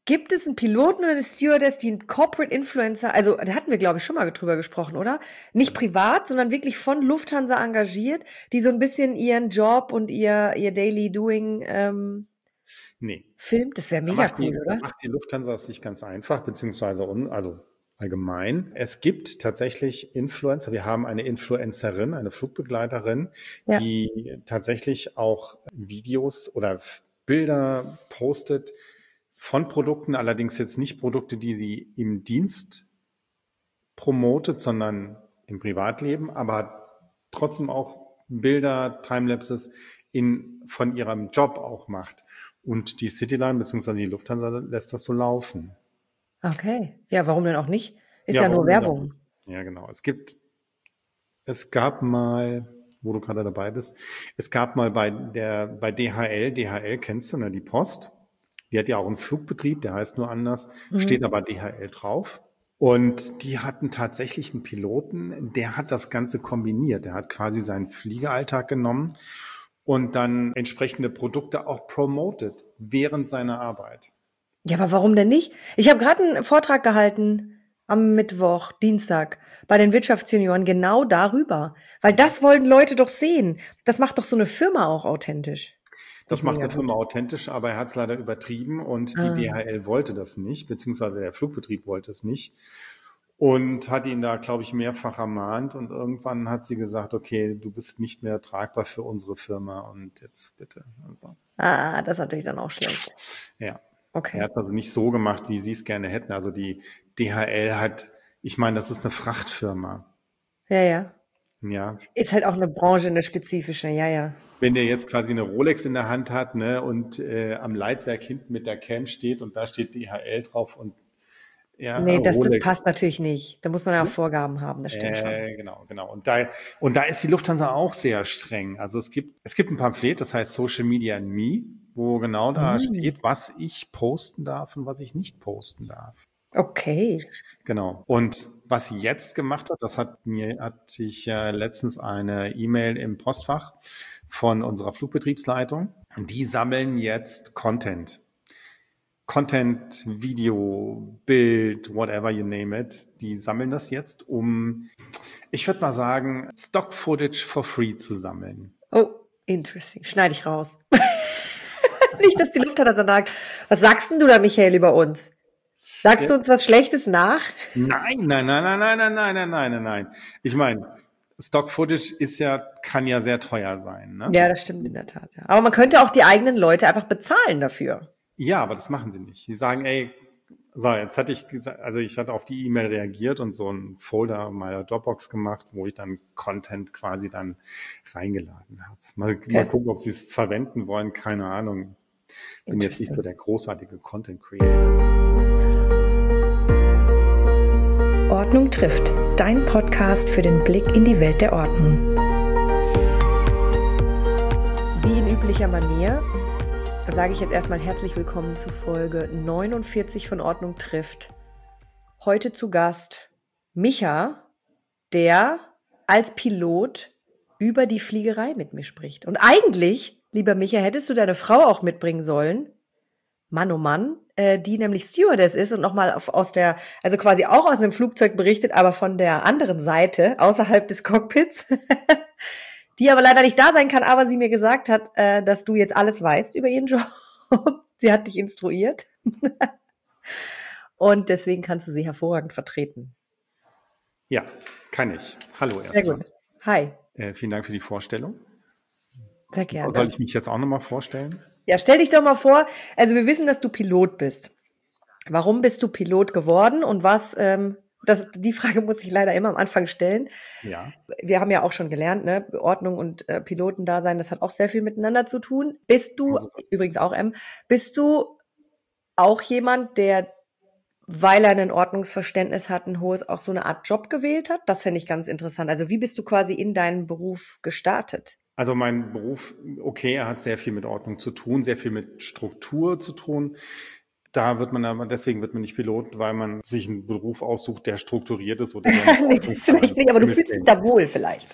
Gibt es einen Piloten oder eine Stewardess, die 'n Corporate Influencer, also, da hatten wir, glaube ich, schon mal drüber gesprochen, oder? Nicht privat, sondern wirklich von Lufthansa engagiert, die so ein bisschen ihren Job und ihr Daily Doing, Nee. filmt? Das wäre Da mega macht cool, da oder? macht die Lufthansa es sich ganz einfach, beziehungsweise also allgemein. Es gibt tatsächlich Influencer. Wir haben eine Influencerin, eine Flugbegleiterin, Ja. die tatsächlich auch Videos oder Bilder postet von Produkten, allerdings jetzt nicht Produkte, die sie im Dienst promotet, sondern im Privatleben, aber trotzdem auch Bilder, Timelapses von ihrem Job auch macht. Und die Cityline bzw. die Lufthansa lässt das so laufen. Okay. Ja, warum denn auch nicht? Ist Ja, ja nur warum denn auch Werbung. nicht? Ja, genau. Es gab mal, wo du gerade dabei bist, es gab mal bei DHL kennst du, ne, die Post. Die hat ja auch einen Flugbetrieb, der heißt nur anders, steht Mhm. aber DHL drauf. Und die hatten tatsächlich einen Piloten, der hat das Ganze kombiniert. Der hat quasi seinen Fliegeralltag genommen und dann entsprechende Produkte auch promoted während seiner Arbeit. Ja, aber warum denn nicht? Ich habe gerade einen Vortrag gehalten am Mittwoch, Dienstag bei den Wirtschaftsjunioren genau darüber, weil das wollen Leute doch sehen. Das macht doch so eine Firma auch authentisch. Finde Das ich macht mega der Firma gut. authentisch, aber er hat es leider übertrieben und die Ah. DHL wollte das nicht, beziehungsweise der Flugbetrieb wollte es nicht und hat ihn da, glaube ich, mehrfach ermahnt und irgendwann hat sie gesagt, okay, du bist nicht mehr tragbar für unsere Firma und jetzt bitte. Also, Ah, das ist natürlich dann auch schlecht. ja. Er Okay. hat es also nicht so gemacht, wie sie es gerne hätten. Also die DHL hat, ich meine, das ist eine Frachtfirma. Ja, ja. Ja, Ist halt auch eine Branche, eine spezifische. Ja, ja. wenn der jetzt quasi eine Rolex in der Hand hat, ne, und am Leitwerk hinten mit der Cam steht und da steht DHL drauf und ja, Ne, das Rolex. passt natürlich nicht. Da muss man ja auch Ne? Vorgaben haben, das stimmt schon. Genau. Und da ist die Lufthansa auch sehr streng. Also es gibt ein Pamphlet, das heißt Social Media and Me, wo genau da Mhm. steht, was ich posten darf und was ich nicht posten darf. Okay. Genau. Und was sie jetzt gemacht hat, hatte ich letztens eine E-Mail im Postfach von unserer Flugbetriebsleitung. Und die sammeln jetzt Content. Content, Video, Bild, whatever you name it. Die sammeln das jetzt, um, ich würde mal sagen, Stock-Footage for free zu sammeln. Oh, interesting. Schneide ich raus. Nicht, dass die Lufthansa sagt: „Was sagst 'n du da, Michael, über uns? Sagst du uns was Schlechtes nach?“ Nein. Ich meine, Stock-Footage kann ja sehr teuer sein, ne? Ja, das stimmt in der Tat, ja. Aber man könnte auch die eigenen Leute einfach bezahlen dafür. Ja, aber das machen sie nicht. Die sagen, ey, so, jetzt hatte ich gesagt, also ich hatte auf die E-Mail reagiert und so einen Folder in meiner Dropbox gemacht, wo ich dann Content quasi dann reingeladen habe. Mal Okay, gucken, ob sie es verwenden wollen, keine Ahnung. Bin jetzt nicht so interesting. der großartige Content Creator. Ordnung trifft, dein Podcast für den Blick in die Welt der Ordnung. Wie in üblicher Manier sage ich jetzt erstmal herzlich willkommen zu Folge 49 von Ordnung trifft. Heute zu Gast Micha, der als Pilot über die Fliegerei mit mir spricht. Und eigentlich, lieber Micha, hättest du deine Frau auch mitbringen sollen. Mann, oh Mann, die nämlich Stewardess ist und nochmal also quasi auch aus einem Flugzeug berichtet, aber von der anderen Seite, außerhalb des Cockpits, die aber leider nicht da sein kann, aber sie mir gesagt hat, dass du jetzt alles weißt über ihren Job. Sie hat dich instruiert. Und deswegen kannst du sie hervorragend vertreten. Ja, kann ich. Hallo Sehr erstmal. gut. Hi, Vielen Dank für die Vorstellung. sehr Soll gerne. ich mich jetzt auch nochmal vorstellen? Ja, stell dich doch mal vor, also wir wissen, dass du Pilot bist. Warum bist du Pilot geworden und die Frage muss ich leider immer am Anfang stellen. Ja. Wir haben ja auch schon gelernt, ne, Ordnung und Pilotendasein, das hat auch sehr viel miteinander zu tun. Bist du, Also, übrigens auch bist du auch jemand, der, weil er ein Ordnungsverständnis hat, ein hohes, auch so eine Art Job gewählt hat? Das fände ich ganz interessant. Also wie bist du quasi in deinen Beruf gestartet? Also mein Beruf, okay, er hat sehr viel mit Ordnung zu tun, sehr viel mit Struktur zu tun. Deswegen wird man nicht Pilot, weil man sich einen Beruf aussucht, der strukturiert ist oder der mit Nee, das vielleicht Ordnungszahlen nicht, aber du fühlst dich mitdenkt. da wohl vielleicht.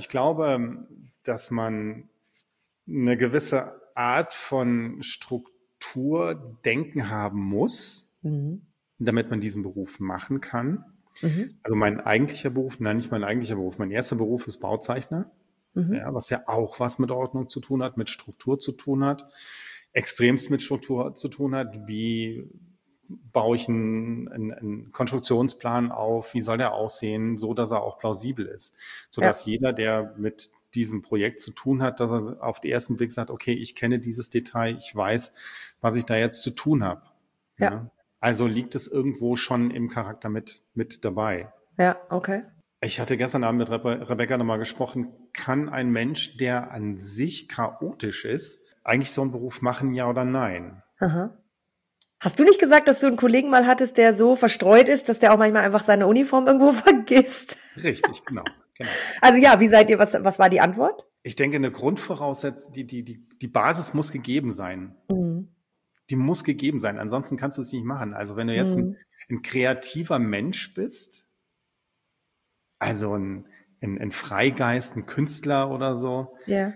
Ich glaube, dass man eine gewisse Art von Struktur Strukturdenken haben muss, damit man diesen Beruf machen kann. Also mein eigentlicher Beruf, nein, nicht mein eigentlicher Beruf, mein erster Beruf ist Bauzeichner, ja, was ja auch was mit Ordnung zu tun hat, mit Struktur zu tun hat, extremst mit Struktur zu tun hat. Wie baue ich einen Konstruktionsplan auf, wie soll der aussehen, so dass er auch plausibel ist, so dass jeder, der mit diesem Projekt zu tun hat, dass er auf den ersten Blick sagt, okay, ich kenne dieses Detail, ich weiß, was ich da jetzt zu tun habe. Ja. Also liegt es irgendwo schon im Charakter mit dabei. Ja, okay. Ich hatte gestern Abend mit Rebecca nochmal gesprochen, kann ein Mensch, der an sich chaotisch ist, eigentlich so einen Beruf machen, ja oder nein? Aha. Hast du nicht gesagt, dass du einen Kollegen mal hattest, der so verstreut ist, dass der auch manchmal einfach seine Uniform irgendwo vergisst? Richtig, genau. Also ja, wie seid ihr, was war die Antwort? Ich denke, eine Grundvoraussetzung, die Basis muss gegeben sein. Die muss gegeben sein, ansonsten kannst du es nicht machen. Also wenn du jetzt ein kreativer Mensch bist, also ein Freigeist, ein Künstler oder so,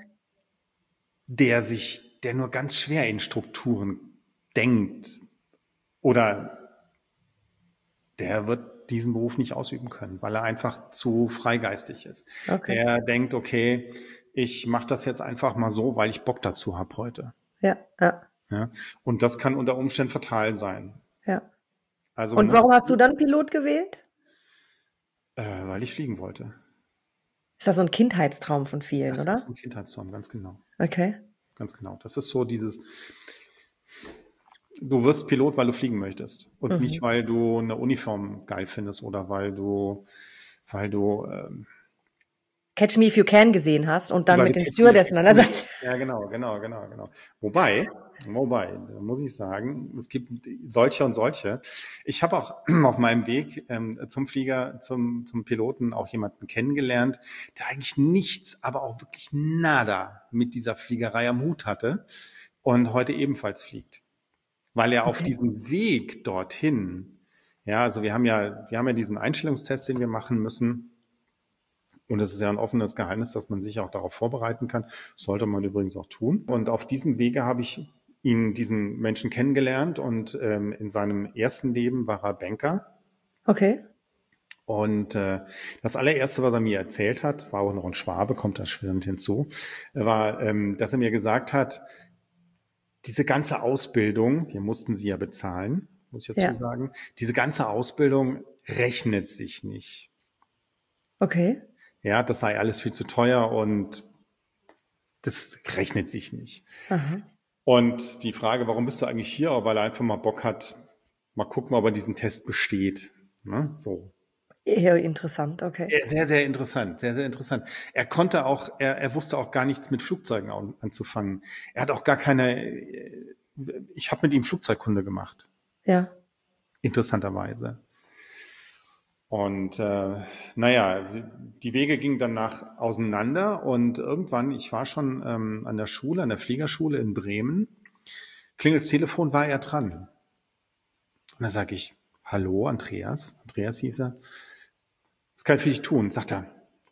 der nur ganz schwer in Strukturen denkt, oder der wird diesen Beruf nicht ausüben können, weil er einfach zu freigeistig ist. Okay. Er denkt, okay, ich mache das jetzt einfach mal so, weil ich Bock dazu habe heute. Ja. Und das kann unter Umständen fatal sein. Ja. Also, und warum hast du dann Pilot gewählt? Weil ich fliegen wollte. Ist das so ein Kindheitstraum von vielen, oder? Das ist ein Kindheitstraum, ganz genau. Okay. Ganz genau. Das ist so dieses, du wirst Pilot, weil du fliegen möchtest und nicht, weil du eine Uniform geil findest oder weil du Catch Me If You Can gesehen hast und dann mit den Stewardessen an der Seite. Ja, genau. Wobei, da muss ich sagen, es gibt solche und solche. Ich habe auch auf meinem Weg zum Flieger, zum Piloten auch jemanden kennengelernt, der eigentlich nichts, aber auch wirklich nada mit dieser Fliegerei am Hut hatte und heute ebenfalls fliegt. Weil er auf diesem Weg dorthin, ja, also wir haben ja diesen Einstellungstest, den wir machen müssen. Und es ist ja ein offenes Geheimnis, dass man sich auch darauf vorbereiten kann. Das sollte man übrigens auch tun. Und auf diesem Wege habe ich diesen Menschen kennengelernt und in seinem ersten Leben war er Banker. Okay. Und das allererste, was er mir erzählt hat, war auch noch ein Schwabe, kommt da schwirrend hinzu, war, dass er mir gesagt hat, diese ganze Ausbildung, wir mussten sie ja bezahlen, muss ich dazu sagen, diese ganze Ausbildung rechnet sich nicht. Okay. Ja, das sei alles viel zu teuer und das rechnet sich nicht. Aha. Und die Frage, warum bist du eigentlich hier? Weil er einfach mal Bock hat, mal gucken, ob er diesen Test besteht. Ne? So. Eher interessant, okay. Sehr, sehr interessant, sehr, sehr interessant. Er konnte auch, er wusste auch gar nichts mit Flugzeugen anzufangen. Er hat auch gar ich habe mit ihm Flugzeugkunde gemacht. Ja. Interessanterweise. Und die Wege gingen danach auseinander und irgendwann, ich war schon an der Fliegerschule in Bremen, klingelt das Telefon, war er dran. Und dann sage ich, hallo Andreas hieß er, was kann ich für dich tun? Sagt er,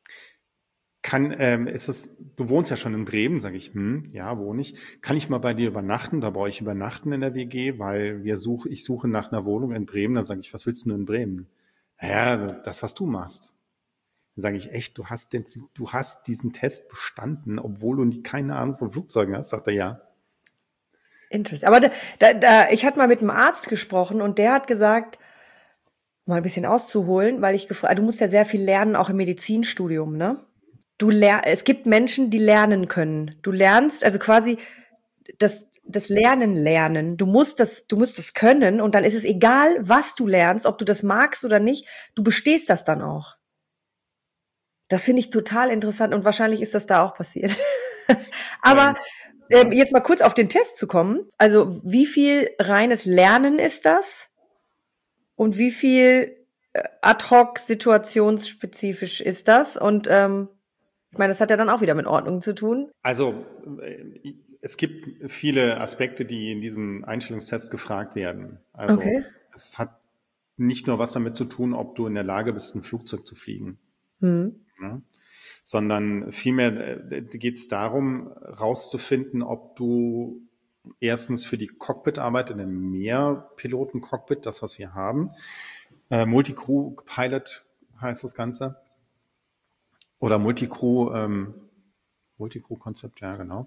du wohnst ja schon in Bremen, sage ich, ja, wohne ich. Kann ich mal bei dir übernachten? Da brauche ich übernachten in der WG, weil ich suche nach einer Wohnung in Bremen. Da sage ich, was willst du in Bremen? Ja, das, was du machst. Dann sage ich, echt, du hast diesen Test bestanden, obwohl du keine Ahnung von Flugzeugen hast? Sagt er, ja. Interessant. Aber ich hatte mal mit einem Arzt gesprochen und der hat gesagt, mal ein bisschen auszuholen, weil du musst ja sehr viel lernen, auch im Medizinstudium, ne? Es gibt Menschen, die lernen können. Du lernst, also quasi das Lernen. Du musst das können und dann ist es egal, was du lernst, ob du das magst oder nicht, du bestehst das dann auch. Das finde ich total interessant und wahrscheinlich ist das da auch passiert. Aber jetzt mal kurz auf den Test zu kommen. Also wie viel reines Lernen ist das? Und wie viel ad-hoc situationsspezifisch ist das? Und ich meine, das hat ja dann auch wieder mit Ordnung zu tun. Also es gibt viele Aspekte, die in diesem Einstellungstest gefragt werden. Also es hat nicht nur was damit zu tun, ob du in der Lage bist, ein Flugzeug zu fliegen, ne? Sondern vielmehr geht es darum, rauszufinden, ob du Erstens für die Cockpit-Arbeit in einem Mehrpiloten-Cockpit, das, was wir haben. Multicrew-Pilot heißt das Ganze. Oder Multicrew-Konzept, ja, genau.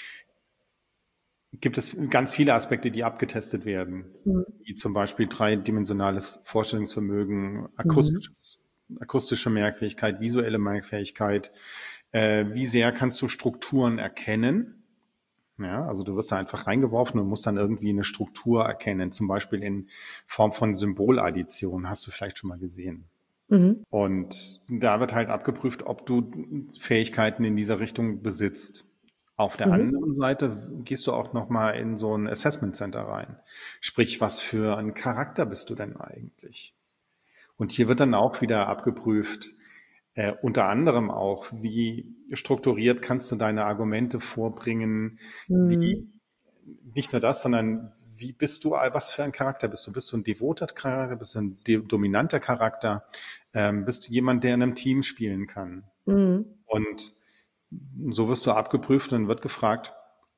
Gibt es ganz viele Aspekte, die abgetestet werden, wie zum Beispiel dreidimensionales Vorstellungsvermögen, akustische Merkfähigkeit, visuelle Merkfähigkeit. Wie sehr kannst du Strukturen erkennen? Ja, also du wirst da einfach reingeworfen und musst dann irgendwie eine Struktur erkennen, zum Beispiel in Form von Symboladdition, hast du vielleicht schon mal gesehen. Und da wird halt abgeprüft, ob du Fähigkeiten in dieser Richtung besitzt. Auf der anderen Seite gehst du auch nochmal in so ein Assessment Center rein. Sprich, was für ein Charakter bist du denn eigentlich? Und hier wird dann auch wieder abgeprüft, unter anderem auch, wie strukturiert kannst du deine Argumente vorbringen, wie, nicht nur das, sondern wie bist du, was für ein Charakter bist du? Bist du ein devoter Charakter, bist du ein dominanter Charakter, bist du jemand, der in einem Team spielen kann? Und so wirst du abgeprüft und wird gefragt,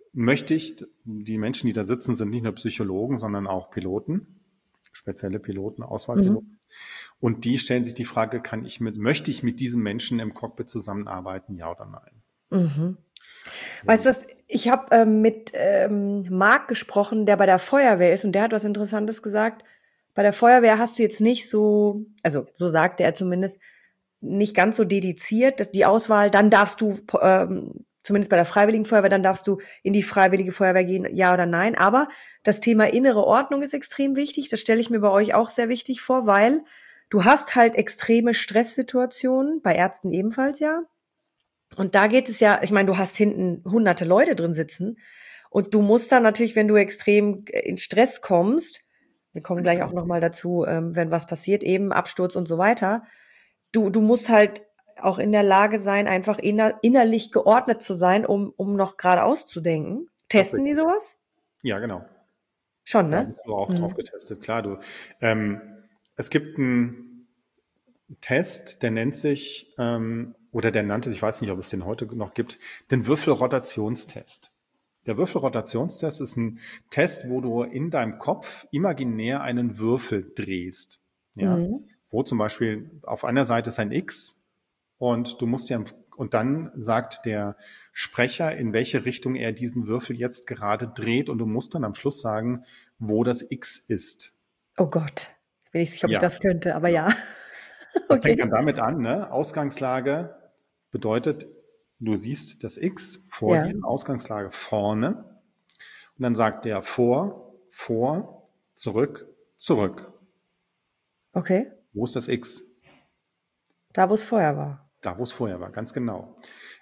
die Menschen, die da sitzen, sind nicht nur Psychologen, sondern auch Piloten, spezielle Piloten, Auswahlpiloten. Und die stellen sich die Frage, möchte ich mit diesem Menschen im Cockpit zusammenarbeiten, ja oder nein? Weißt du was, ich habe mit Marc gesprochen, der bei der Feuerwehr ist, und der hat was Interessantes gesagt. Bei der Feuerwehr hast du jetzt nicht so, also so sagte er zumindest, nicht ganz so dediziert, dass die Auswahl, dann darfst du, zumindest bei der Freiwilligen Feuerwehr, dann darfst du in die Freiwillige Feuerwehr gehen, ja oder nein. Aber das Thema innere Ordnung ist extrem wichtig. Das stelle ich mir bei euch auch sehr wichtig vor, weil du hast halt extreme Stresssituationen, bei Ärzten ebenfalls ja. Und da geht es ja, ich meine, du hast hinten hunderte Leute drin sitzen und du musst dann natürlich, wenn du extrem in Stress kommst, wir kommen gleich auch nochmal dazu, wenn was passiert, eben Absturz und so weiter, du musst halt auch in der Lage sein, einfach innerlich geordnet zu sein, um noch geradeaus zu denken. Testen die sowas? Ja, genau. Schon, Da ne? bist du auch drauf getestet. Klar, es gibt einen Test, der nennt sich, oder der nannte sich, ich weiß nicht, ob es den heute noch gibt, den Würfelrotationstest. Der Würfelrotationstest ist ein Test, wo du in deinem Kopf imaginär einen Würfel drehst. Ja, wo zum Beispiel auf einer Seite ist ein X und und dann sagt der Sprecher, in welche Richtung er diesen Würfel jetzt gerade dreht, und du musst dann am Schluss sagen, wo das X ist. Oh Gott, ich bin nicht sicher, ob ich Ja, das könnte, aber genau. ja. Das fängt Okay. dann damit an, ne? Ausgangslage bedeutet, du siehst das X vor Ja, dir, Ausgangslage vorne, und dann sagt der vor, zurück, zurück. okay. Wo ist das X? Da, wo es vorher war. Da, wo es vorher war, ganz genau.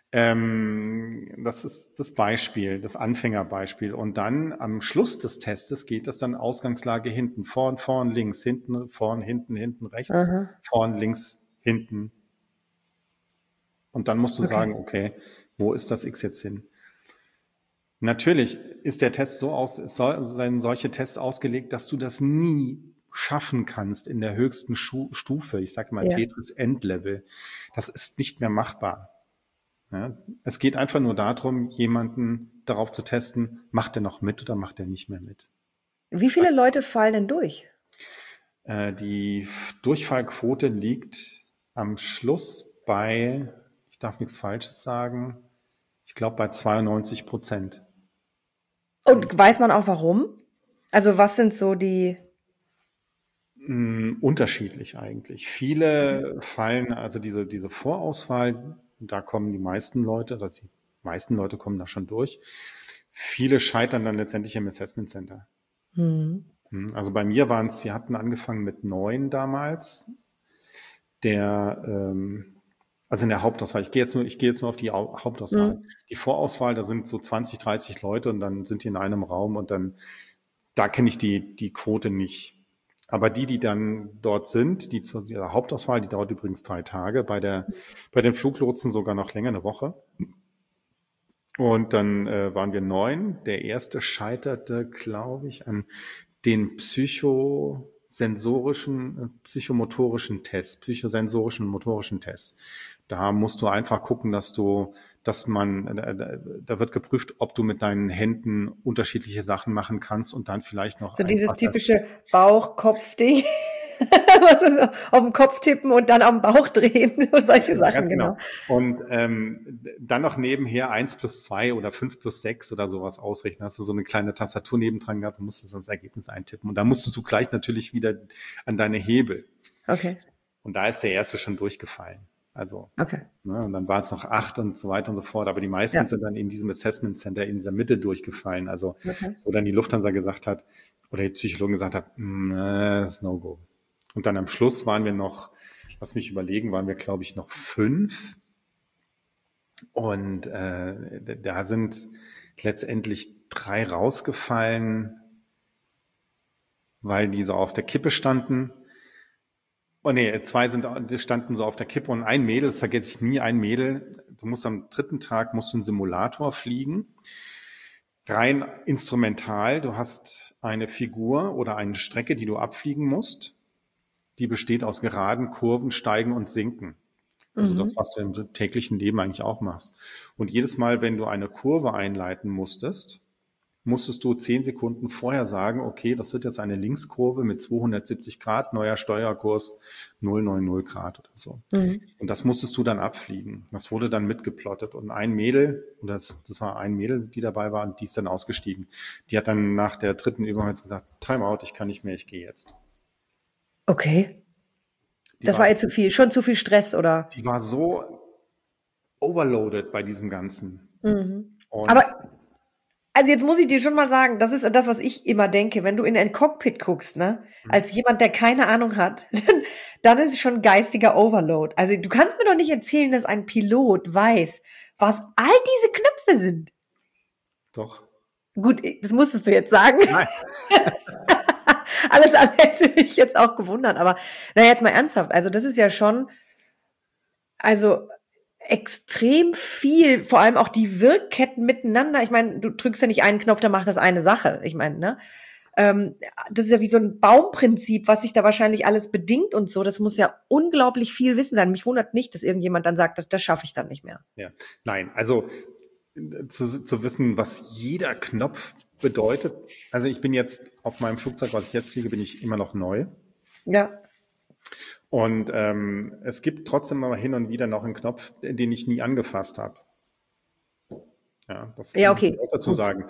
Das ist das Beispiel, das Anfängerbeispiel. Und dann am Schluss des Testes geht das dann Ausgangslage hinten, vorn, links, hinten, vorn, hinten, rechts, Aha. vorn, links, hinten. Und dann musst du Okay. sagen, okay, wo ist das X jetzt hin? Natürlich ist der Test seien solche Tests ausgelegt, dass du das nie schaffen kannst in der höchsten Stufe. Ich sage mal Ja. Tetris Endlevel. Das ist nicht mehr machbar. Ja, es geht einfach nur darum, jemanden darauf zu testen, macht er noch mit oder macht er nicht mehr mit. Wie viele Leute fallen denn durch? Die Durchfallquote liegt am Schluss bei, ich darf nichts Falsches sagen, ich glaube bei 92%. Und weiß man auch warum? Also was sind so die... Unterschiedlich eigentlich. Viele fallen, also diese Vorauswahl, da kommen die meisten Leute, also die meisten Leute kommen da schon durch. Viele scheitern dann letztendlich im Assessment Center. Also bei mir wir hatten angefangen mit 9 damals. Also in der Hauptauswahl, ich gehe jetzt nur auf die Hauptauswahl. Die Vorauswahl, da sind so 20, 30 Leute und dann sind die in einem Raum und da kenne ich die Quote nicht. Aber die dann dort sind, die zur Hauptauswahl, die dauert übrigens 3 Tage, bei den Fluglotsen sogar noch länger, eine Woche. Und dann waren wir 9. Der erste scheiterte, glaube ich, an den psychomotorischen Tests, psychosensorischen und motorischen Tests. Da musst du einfach gucken, da wird geprüft, ob du mit deinen Händen unterschiedliche Sachen machen kannst und dann vielleicht noch So dieses einfach typische Bauch-Kopf-Ding. Was ist so, auf den Kopf tippen und dann am Bauch drehen. Solche Sachen, ganz genau. Und dann noch nebenher 1+2 oder 5+6 oder sowas ausrechnen. Hast du so eine kleine Tastatur nebendran gehabt und musstest dann das Ergebnis eintippen. Und da musst du zugleich natürlich wieder an deine Hebel. Okay. Und da ist der erste schon durchgefallen. Also, Okay. ne, und dann waren es noch 8 und so weiter und so fort. Aber die meisten sind dann in diesem Assessment Center in dieser Mitte durchgefallen. Also, wo dann die Lufthansa gesagt hat, oder die Psychologen gesagt hat, das ist no go. Und dann am Schluss waren wir noch, lass mich überlegen, waren wir, glaube ich, noch 5. Und da sind letztendlich 3 rausgefallen, weil die so auf der Kippe standen. Oh nee, 2 standen so auf der Kippe und ein Mädel, das vergesse ich nie, ein Mädel, du musst am 3. Tag einen Simulator fliegen. Rein instrumental, du hast eine Figur oder eine Strecke, die du abfliegen musst. Die besteht aus Geraden, Kurven, Steigen und Sinken. Also das, was du im täglichen Leben eigentlich auch machst. Und jedes Mal, wenn du eine Kurve einleiten musstest du 10 Sekunden vorher sagen, okay, das wird jetzt eine Linkskurve mit 270 Grad, neuer Steuerkurs 090 Grad oder so. Und das musstest du dann abfliegen. Das wurde dann mitgeplottet. Und ein Mädel, das war ein Mädel, die dabei war, und die ist dann ausgestiegen. Die hat dann nach der 3. Übung jetzt gesagt, Timeout, ich kann nicht mehr, ich gehe jetzt. Okay. Das war ihr zu viel, schon zu viel Stress, oder? Die war so overloaded bei diesem Ganzen. Aber, also jetzt muss ich dir schon mal sagen, das ist das, was ich immer denke, wenn du in ein Cockpit guckst, ne, als jemand, der keine Ahnung hat, dann ist es schon geistiger Overload. Also du kannst mir doch nicht erzählen, dass ein Pilot weiß, was all diese Knöpfe sind. Doch. Gut, das musstest du jetzt sagen. Nein. Alles andere hätte mich jetzt auch gewundert, aber na jetzt mal ernsthaft, also das ist ja schon, also extrem viel, vor allem auch die Wirkketten miteinander. Ich meine, du drückst ja nicht einen Knopf, dann macht das eine Sache. Ich meine, ne? Das ist ja wie so ein Baumprinzip, was sich da wahrscheinlich alles bedingt und so. Das muss ja unglaublich viel Wissen sein. Mich wundert nicht, dass irgendjemand dann sagt, das schaffe ich dann nicht mehr. Ja, nein, also zu wissen, was jeder Knopf bedeutet. Also ich bin jetzt auf meinem Flugzeug, was ich jetzt fliege, bin ich immer noch neu. Ja. Und es gibt trotzdem aber hin und wieder noch einen Knopf, den ich nie angefasst habe. Ja, das Ja, okay. muss ich auch dazu sagen.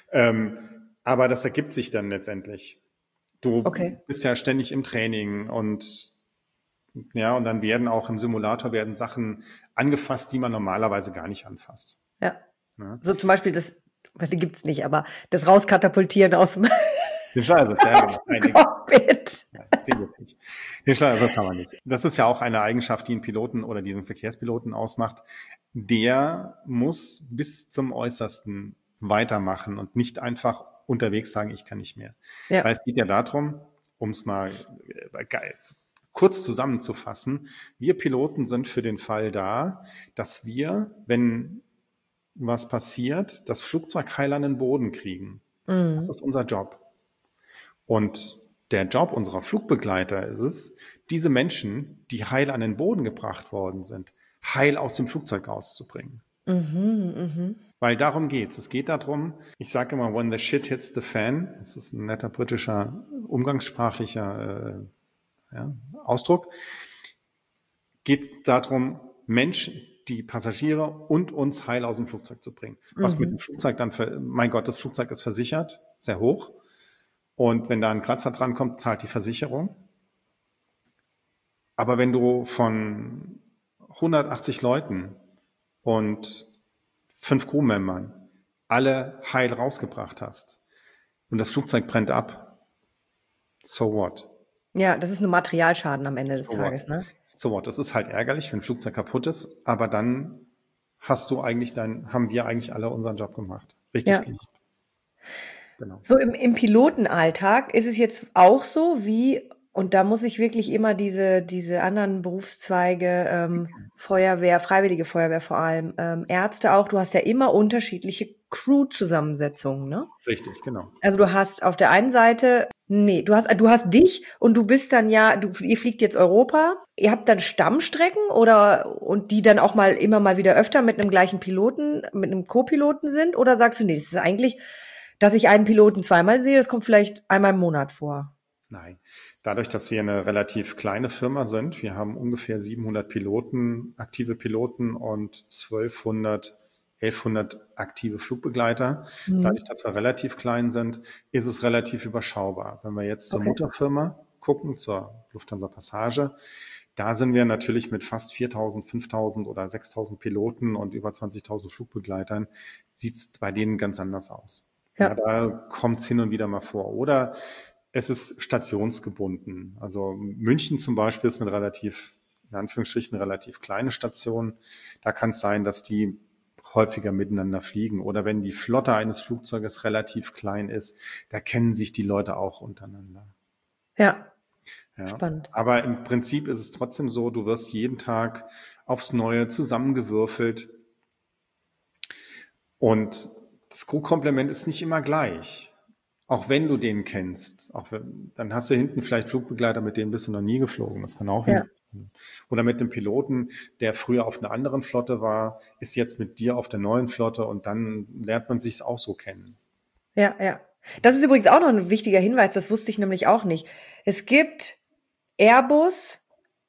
Aber das ergibt sich dann letztendlich. Du bist ja ständig im Training und ja, und dann werden auch im Simulator Sachen angefasst, die man normalerweise gar nicht anfasst. Ja. So zum Beispiel die gibt's nicht, aber das Rauskatapultieren aus dem den Schleifer, Cockpit. Den Schleifer, das haben wir nicht. Das ist ja auch eine Eigenschaft, die einen Piloten oder diesen Verkehrspiloten ausmacht. Der muss bis zum Äußersten weitermachen und nicht einfach unterwegs sagen, ich kann nicht mehr. Ja. Weil es geht ja darum, um es mal kurz zusammenzufassen, wir Piloten sind für den Fall da, dass wir, wenn was passiert, das Flugzeug heil an den Boden kriegen. Das ist unser Job. Und der Job unserer Flugbegleiter ist es, diese Menschen, die heil an den Boden gebracht worden sind, heil aus dem Flugzeug rauszubringen. Weil darum geht's. Es geht darum, ich sage immer, when the shit hits the fan, das ist ein netter britischer, umgangssprachlicher Ausdruck, geht darum, Menschen, die Passagiere und uns heil aus dem Flugzeug zu bringen. Was mit dem Flugzeug dann, mein Gott, das Flugzeug ist versichert, sehr hoch. Und wenn da ein Kratzer dran kommt, zahlt die Versicherung. Aber wenn du von 180 Leuten und 5 Crewmembern alle heil rausgebracht hast und das Flugzeug brennt ab, so what? Ja, das ist ein Materialschaden am Ende des Tages, ne? So what? Das ist halt ärgerlich, wenn ein Flugzeug kaputt ist, aber dann haben wir eigentlich alle unseren Job gemacht. Richtig gemacht. Genau. So im Pilotenalltag ist es jetzt auch so wie, und da muss ich wirklich immer diese anderen Berufszweige, Feuerwehr, Freiwillige Feuerwehr vor allem, Ärzte auch, du hast ja immer unterschiedliche Crew-Zusammensetzung, ne? Richtig, genau. Also du hast auf der einen Seite, du hast dich und du bist dann ihr fliegt jetzt Europa. Ihr habt dann Stammstrecken und die dann auch immer mal wieder öfter mit einem gleichen Piloten, mit einem Co-Piloten sind? Oder sagst du, nee, das ist eigentlich, dass ich einen Piloten zweimal sehe, das kommt vielleicht einmal im Monat vor? Nein. Dadurch, dass wir eine relativ kleine Firma sind, wir haben ungefähr 700 Piloten, aktive Piloten und 1100 aktive Flugbegleiter. Dadurch, dass wir relativ klein sind, ist es relativ überschaubar. Wenn wir jetzt zur Okay. Mutterfirma gucken, zur Lufthansa Passage, da sind wir natürlich mit fast 4.000, 5.000 oder 6.000 Piloten und über 20.000 Flugbegleitern, sieht es bei denen ganz anders aus. Ja. Ja, da kommt es hin und wieder mal vor. Oder es ist stationsgebunden. Also München zum Beispiel ist eine in Anführungsstrichen relativ kleine Station. Da kann es sein, dass die häufiger miteinander fliegen. Oder wenn die Flotte eines Flugzeuges relativ klein ist, da kennen sich die Leute auch untereinander. Ja, Ja. spannend. Aber im Prinzip ist es trotzdem so, du wirst jeden Tag aufs Neue zusammengewürfelt. Und das Crew-Komplement ist nicht immer gleich. Auch wenn du den kennst, dann hast du hinten vielleicht Flugbegleiter, mit denen bist du noch nie geflogen. Das kann auch Ja. hin. Oder mit dem Piloten, der früher auf einer anderen Flotte war, ist jetzt mit dir auf der neuen Flotte und dann lernt man sich auch so kennen. Ja, ja. Das ist übrigens auch noch ein wichtiger Hinweis, das wusste ich nämlich auch nicht. Es gibt Airbus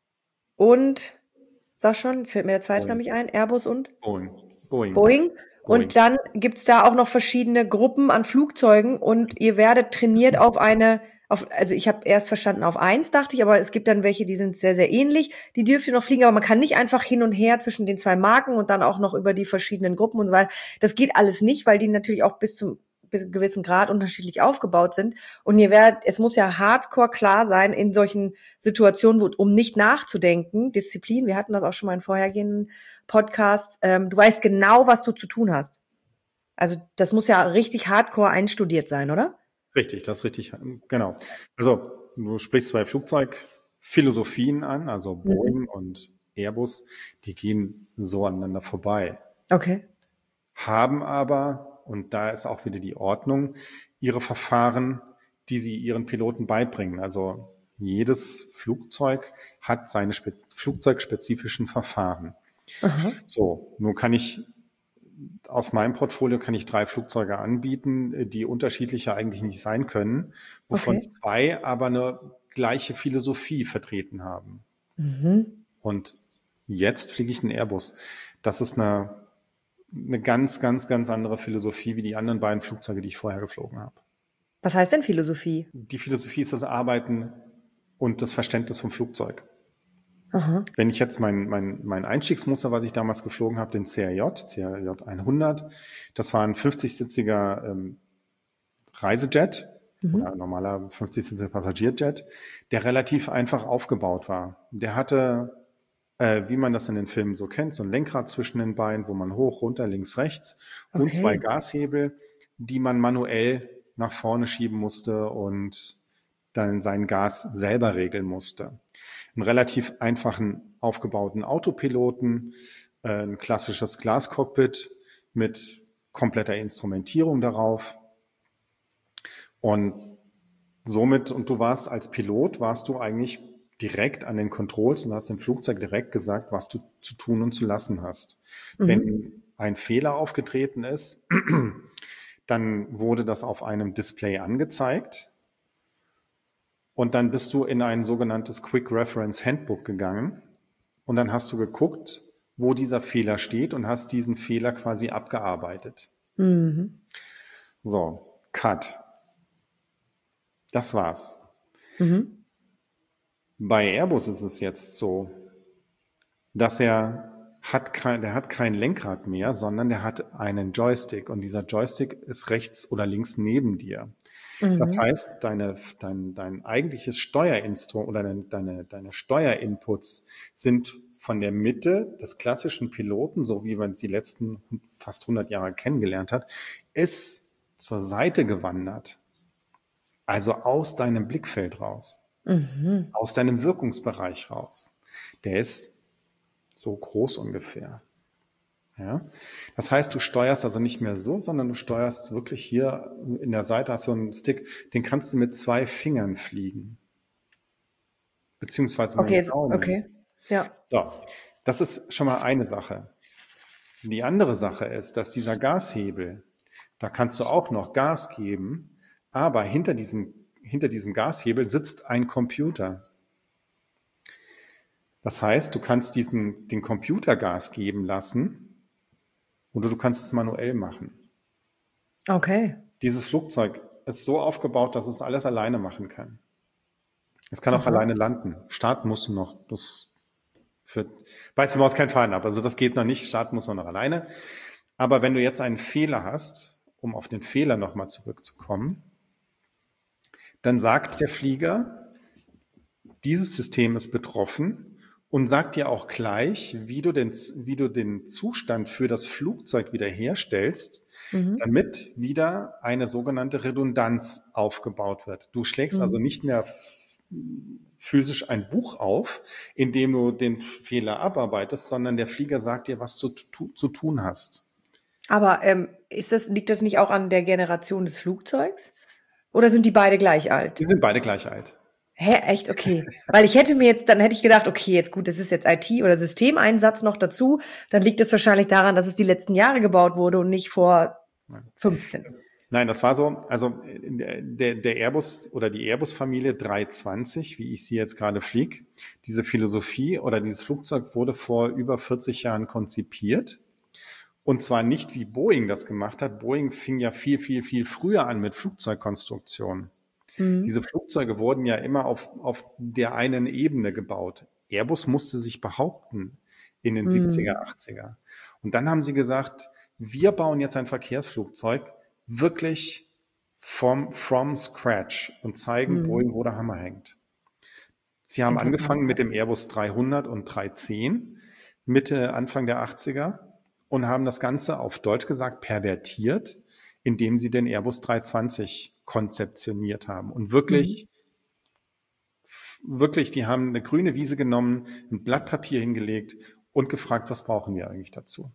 und, sag schon, jetzt fällt mir der zweite Boeing. nämlich ein, Airbus und Boeing. Und dann gibt's da auch noch verschiedene Gruppen an Flugzeugen und ihr werdet trainiert also ich habe erst verstanden auf eins, dachte ich, aber es gibt dann welche, die sind sehr, sehr ähnlich. Die dürft ihr noch fliegen, aber man kann nicht einfach hin und her zwischen den zwei Marken und dann auch noch über die verschiedenen Gruppen und so weiter. Das geht alles nicht, weil die natürlich auch bis zum gewissen Grad unterschiedlich aufgebaut sind. Und es muss ja hardcore klar sein in solchen Situationen, um nicht nachzudenken, Disziplin, wir hatten das auch schon mal in vorhergehenden Podcasts, du weißt genau, was du zu tun hast. Also das muss ja richtig hardcore einstudiert sein, oder? Richtig, das ist richtig, genau. Also du sprichst zwei Flugzeugphilosophien an, also Boeing und Airbus, die gehen so aneinander vorbei. Okay. Haben aber, und da ist auch wieder die Ordnung, ihre Verfahren, die sie ihren Piloten beibringen. Also jedes Flugzeug hat seine flugzeugspezifischen Verfahren. Aha. So, nun aus meinem Portfolio kann ich 3 Flugzeuge anbieten, die unterschiedlicher eigentlich nicht sein können, wovon Okay. 2 aber eine gleiche Philosophie vertreten haben. Und jetzt fliege ich einen Airbus. Das ist eine ganz, ganz, ganz andere Philosophie wie die anderen beiden Flugzeuge, die ich vorher geflogen habe. Was heißt denn Philosophie? Die Philosophie ist das Arbeiten und das Verständnis vom Flugzeug. Aha. Wenn ich jetzt mein Einstiegsmuster, was ich damals geflogen habe, den CRJ 100, das war ein 50-sitziger Reisejet oder normaler 50-sitziger Passagierjet, der relativ einfach aufgebaut war. Der hatte, wie man das in den Filmen so kennt, so ein Lenkrad zwischen den Beinen, wo man hoch, runter, links, rechts und Okay. 2 Gashebel, die man manuell nach vorne schieben musste und dann sein Gas selber regeln musste. Einen relativ einfachen aufgebauten Autopiloten, ein klassisches Glascockpit mit kompletter Instrumentierung darauf. Und somit, und du warst als Pilot, warst du eigentlich direkt an den Controls und hast dem Flugzeug direkt gesagt, was du zu tun und zu lassen hast. Wenn ein Fehler aufgetreten ist, dann wurde das auf einem Display angezeigt. Und dann bist du in ein sogenanntes Quick Reference Handbook gegangen und dann hast du geguckt, wo dieser Fehler steht und hast diesen Fehler quasi abgearbeitet. So, Cut. Das war's. Bei Airbus ist es jetzt so, dass der hat kein Lenkrad mehr, sondern der hat einen Joystick und dieser Joystick ist rechts oder links neben dir. Das heißt, dein eigentliches Steuerinstrument oder deine Steuerinputs sind von der Mitte des klassischen Piloten, so wie man die letzten fast 100 Jahre kennengelernt hat, ist zur Seite gewandert. Also aus deinem Blickfeld raus, aus deinem Wirkungsbereich raus. Der ist so groß ungefähr. Ja? Das heißt, du steuerst also nicht mehr so, sondern du steuerst wirklich hier in der Seite hast du einen Stick, den kannst du mit 2 Fingern fliegen, beziehungsweise mit dem Daumen. Okay. Ja. So, das ist schon mal eine Sache. Die andere Sache ist, dass dieser Gashebel, da kannst du auch noch Gas geben, aber hinter diesem Gashebel sitzt ein Computer. Das heißt, du kannst den Computer Gas geben lassen oder du kannst es manuell machen. Okay. Dieses Flugzeug ist so aufgebaut, dass es alles alleine machen kann. Es kann auch Aha. alleine landen. Starten musst du noch. Das beißt die Maus keinen Faden ab. Also das geht noch nicht. Starten muss man noch alleine. Aber wenn du jetzt einen Fehler hast, um auf den Fehler nochmal zurückzukommen, dann sagt der Flieger, dieses System ist betroffen und sagt dir auch gleich, wie du den Zustand für das Flugzeug wiederherstellst, damit wieder eine sogenannte Redundanz aufgebaut wird. Du schlägst also nicht mehr physisch ein Buch auf, in dem du den Fehler abarbeitest, sondern der Flieger sagt dir, was du zu tun hast. Aber liegt das nicht auch an der Generation des Flugzeugs? Oder sind die beide gleich alt? Die sind beide gleich alt. Hä, echt? Okay. Weil dann hätte ich gedacht, okay, jetzt gut, das ist jetzt IT- oder Systemeinsatz noch dazu. Dann liegt es wahrscheinlich daran, dass es die letzten Jahre gebaut wurde und nicht vor 15. Nein, das war so, also der Airbus oder die Airbus-Familie 320, wie ich sie jetzt gerade fliege, diese Philosophie oder dieses Flugzeug wurde vor über 40 Jahren konzipiert. Und zwar nicht, wie Boeing das gemacht hat. Boeing fing ja viel, viel, viel früher an mit Flugzeugkonstruktion. Diese Flugzeuge wurden ja immer auf der einen Ebene gebaut. Airbus musste sich behaupten in den 70er, 80er. Und dann haben sie gesagt, wir bauen jetzt ein Verkehrsflugzeug wirklich from scratch und zeigen Boeing, wo der Hammer hängt. Sie haben angefangen mit dem Airbus 300 und 310, Anfang der 80er und haben das Ganze auf Deutsch gesagt pervertiert, indem sie den Airbus 320 konzeptioniert haben. Und wirklich, die haben eine grüne Wiese genommen, ein Blatt Papier hingelegt und gefragt, was brauchen wir eigentlich dazu?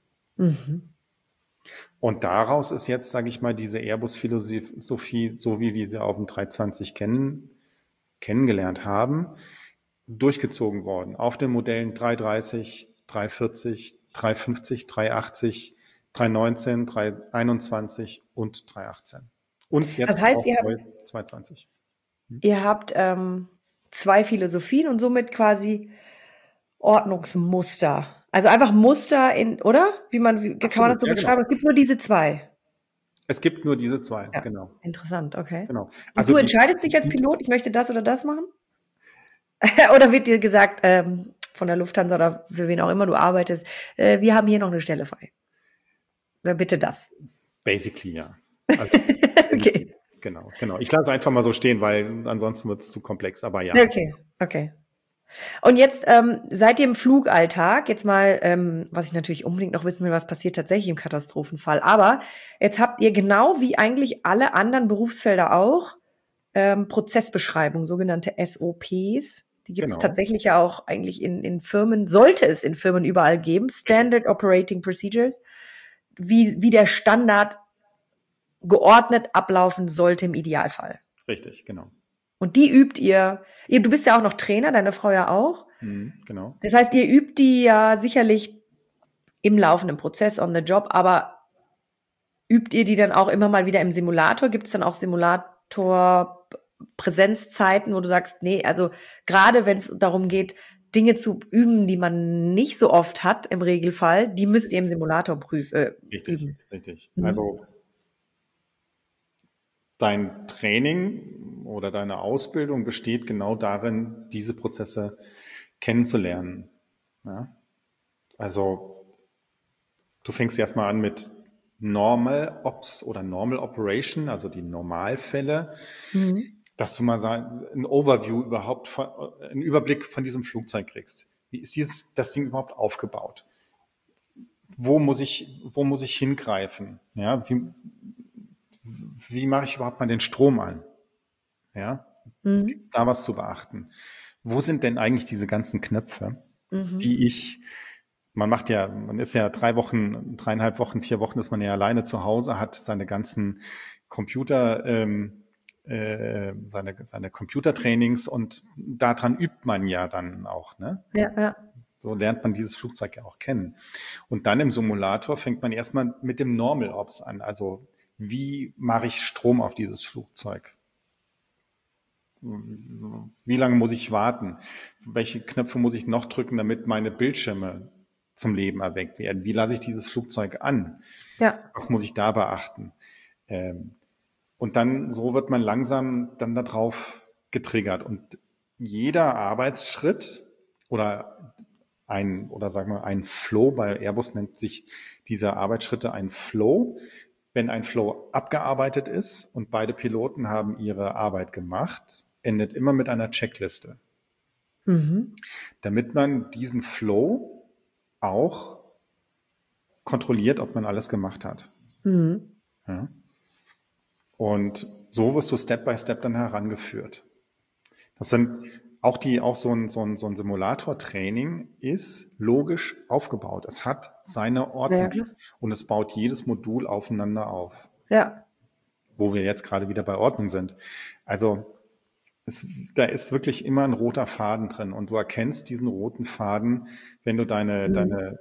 Und daraus ist jetzt, sage ich mal, diese Airbus-Philosophie, so wie wir sie auf dem 320 kennengelernt haben, durchgezogen worden. Auf den Modellen 330, 340, 350, 380, 319, 321 und 318. Und jetzt Das heißt, auch neu 220. ihr habt 2 Philosophien und somit quasi Ordnungsmuster. Also einfach Muster oder? Kann man das so beschreiben? Genau. Es gibt nur diese 2. Es gibt nur diese 2, Ja. genau. Interessant, okay. Genau. Und Also du entscheidest dich als Pilot, ich möchte das oder das machen? Oder wird dir gesagt von der Lufthansa oder für wen auch immer du arbeitest, wir haben hier noch eine Stelle frei. Oder bitte das. Basically, ja. Also, Okay. Genau. Ich lasse es einfach mal so stehen, weil ansonsten wird es zu komplex, aber ja. Okay. Und jetzt seid ihr im Flugalltag, jetzt mal, was ich natürlich unbedingt noch wissen will, was passiert tatsächlich im Katastrophenfall, aber jetzt habt ihr genau wie eigentlich alle anderen Berufsfelder auch Prozessbeschreibung, sogenannte SOPs. Die gibt es tatsächlich ja auch eigentlich in Firmen, sollte es in Firmen überall geben, Standard Operating Procedures, wie der Standard geordnet ablaufen sollte im Idealfall. Richtig, genau. Und die übt ihr. Du bist ja auch noch Trainer, deine Frau ja auch. Genau. Das heißt, ihr übt die ja sicherlich im laufenden Prozess on the job, aber übt ihr die dann auch immer mal wieder im Simulator? Gibt es dann auch Simulator-Präsenzzeiten, wo du sagst, nee, also gerade wenn es darum geht, Dinge zu üben, die man nicht so oft hat im Regelfall, die müsst ihr im Simulator üben. Richtig. Also dein Training oder deine Ausbildung besteht genau darin, diese Prozesse kennenzulernen. Ja? Also du fängst erstmal an mit Normal Ops oder Normal Operation, also die Normalfälle, dass du mal ein Overview einen Überblick von diesem Flugzeug kriegst. Wie ist das Ding überhaupt aufgebaut? Wo muss ich hingreifen? Ja, wie mache ich überhaupt mal den Strom an? Ja, gibt es da was zu beachten? Wo sind denn eigentlich diese ganzen Knöpfe, die ich man ist ja 3 Wochen, 3,5 Wochen, 4 Wochen ist man ja alleine zu Hause, hat seine ganzen Computer, seine Computertrainings und daran übt man ja dann auch, ne? Ja, ja. So lernt man dieses Flugzeug ja auch kennen. Und dann im Simulator fängt man erstmal mit dem Normal Ops an. Also wie mache ich Strom auf dieses Flugzeug? Wie lange muss ich warten? Welche Knöpfe muss ich noch drücken, damit meine Bildschirme zum Leben erweckt werden? Wie lasse ich dieses Flugzeug an? Ja. Was muss ich da beachten? Und dann, so wird man langsam dann darauf getriggert. Und jeder Arbeitsschritt oder sagen wir ein Flow, bei Airbus nennt sich diese Arbeitsschritte ein Flow. Wenn ein Flow abgearbeitet ist und beide Piloten haben ihre Arbeit gemacht, endet immer mit einer Checkliste, damit man diesen Flow auch kontrolliert, ob man alles gemacht hat. Ja. Und so wirst du Step by Step dann herangeführt. Das sind auch so ein Simulator-Training ist logisch aufgebaut. Es hat seine Ordnung klar. und es baut jedes Modul aufeinander auf, Ja. wo wir jetzt gerade wieder bei Ordnung sind. Also da ist wirklich immer ein roter Faden drin und du erkennst diesen roten Faden, wenn du dein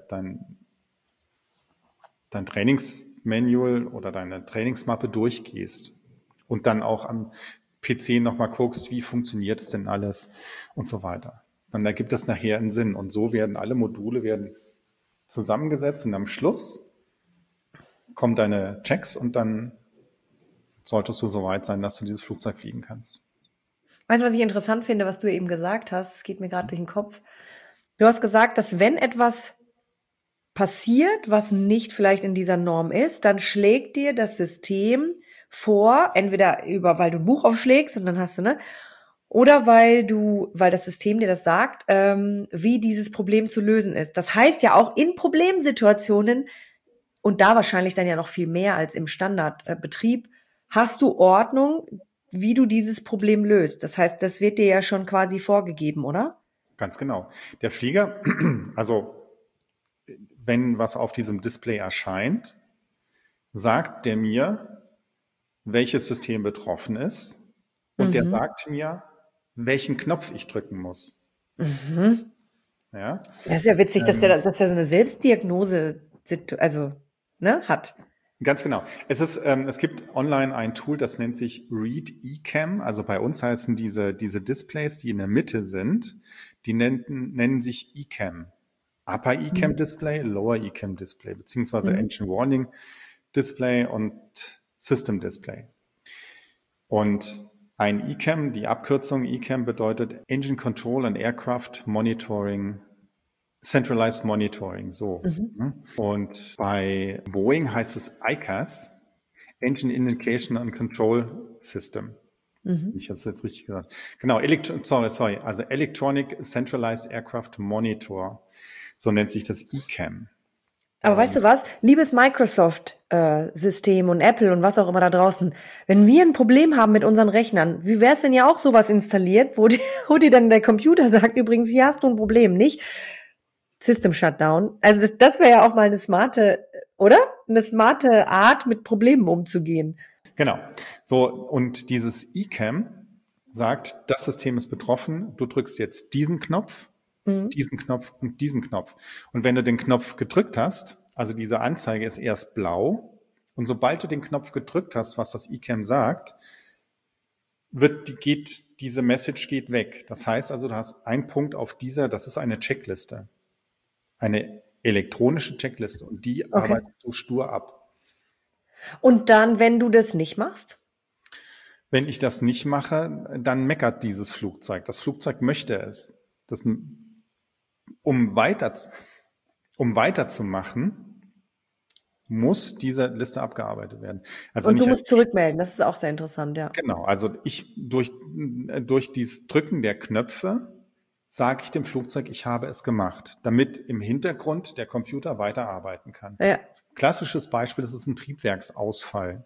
Trainingsmanual oder deine Trainingsmappe durchgehst und dann auch am PC nochmal guckst, wie funktioniert es denn alles und so weiter. Dann ergibt es nachher einen Sinn und so werden alle Module zusammengesetzt und am Schluss kommen deine Checks und dann solltest du so weit sein, dass du dieses Flugzeug fliegen kannst. Weißt du, was ich interessant finde, was du eben gesagt hast? Es geht mir gerade durch den Kopf. Du hast gesagt, dass wenn etwas passiert, was nicht vielleicht in dieser Norm ist, dann schlägt dir das System vor, entweder weil du ein Buch aufschlägst und dann hast du, ne? Oder weil das System dir das sagt, wie dieses Problem zu lösen ist. Das heißt ja auch in Problemsituationen und da wahrscheinlich dann ja noch viel mehr als im Standardbetrieb, hast du Ordnung, wie du dieses Problem löst. Das heißt, das wird dir ja schon quasi vorgegeben, oder? Ganz genau. Der Flieger, also wenn was auf diesem Display erscheint, sagt der mir, welches System betroffen ist und der sagt mir, welchen Knopf ich drücken muss. Ja? Das ist ja witzig, dass der so eine Selbstdiagnose hat. Ganz genau. Es gibt online ein Tool, das nennt sich Read eCam. Also bei uns heißen diese Displays, die in der Mitte sind, die nennen sich eCam. Upper eCam Display, Lower eCam Display, beziehungsweise Engine Warning Display und System Display. Und ein eCam, die Abkürzung eCam bedeutet Engine Control and Aircraft Monitoring, Centralized Monitoring, so. Und bei Boeing heißt es ICAS, Engine Indication and Control System. Ich habe es jetzt richtig gesagt. Genau, also Electronic Centralized Aircraft Monitor, so nennt sich das eCam. Aber weißt du was? Liebes Microsoft-System und Apple und was auch immer da draußen, wenn wir ein Problem haben mit unseren Rechnern, wie wäre es, wenn ihr auch sowas installiert, wo dir dann der Computer sagt, übrigens, hier hast du ein Problem, nicht System Shutdown. Also das wäre ja auch mal eine smarte, oder? Eine smarte Art, mit Problemen umzugehen. Genau. So, und dieses eCam sagt, das System ist betroffen, du drückst jetzt diesen Knopf, diesen Knopf und diesen Knopf. Und wenn du den Knopf gedrückt hast, also diese Anzeige ist erst blau, und sobald du den Knopf gedrückt hast, was das eCam sagt, diese Message geht weg. Das heißt also, du hast einen Punkt auf das ist eine Checkliste. Eine elektronische Checkliste und die arbeitest du stur ab. Und dann, wenn du das nicht machst? Wenn ich das nicht mache, dann meckert dieses Flugzeug. Das Flugzeug möchte es. Um weiterzumachen, muss diese Liste abgearbeitet werden. Also und du musst zurückmelden, das ist auch sehr interessant, ja. Genau, also durch dieses Drücken der Knöpfe sage ich dem Flugzeug, ich habe es gemacht, damit im Hintergrund der Computer weiterarbeiten kann. Ja. Klassisches Beispiel, das ist ein Triebwerksausfall.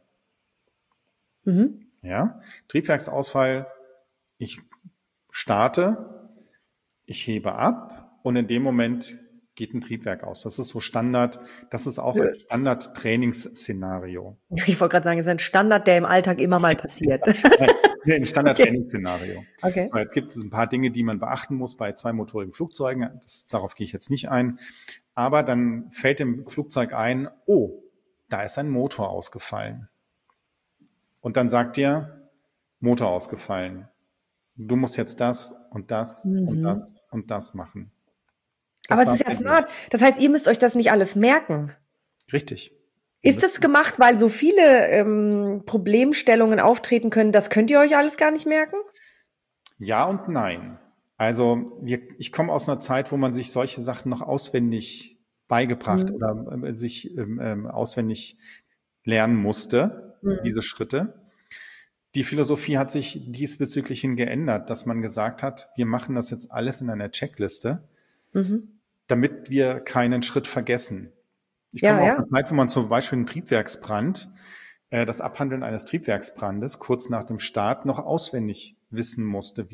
Ja, Triebwerksausfall, ich starte, ich hebe ab und in dem Moment geht ein Triebwerk aus. Das ist so Standard, das ist auch ein Standard-Trainingsszenario. Ich wollte gerade sagen, es ist ein Standard, der im Alltag immer mal passiert. Nein, ein Standard-Trainingsszenario. Okay. So, jetzt gibt es ein paar Dinge, die man beachten muss bei zweimotorigen Flugzeugen. Darauf gehe ich jetzt nicht ein. Aber dann fällt dem Flugzeug ein, oh, da ist ein Motor ausgefallen. Und dann sagt dir, Motor ausgefallen. Du musst jetzt das und das und das und das machen. Das Aber es ist ja smart. Das heißt, ihr müsst euch das nicht alles merken. Richtig. Ist das gemacht, weil so viele Problemstellungen auftreten können, das könnt ihr euch alles gar nicht merken? Ja und nein. Also ich komme aus einer Zeit, wo man sich solche Sachen noch auswendig beigebracht oder sich auswendig lernen musste, diese Schritte. Die Philosophie hat sich diesbezüglich hin geändert, dass man gesagt hat, wir machen das jetzt alles in einer Checkliste, damit wir keinen Schritt vergessen. Ich komme aus einer Zeit, wo man zum Beispiel einen Triebwerksbrand, das Abhandeln eines Triebwerksbrandes kurz nach dem Start noch auswendig wissen musste,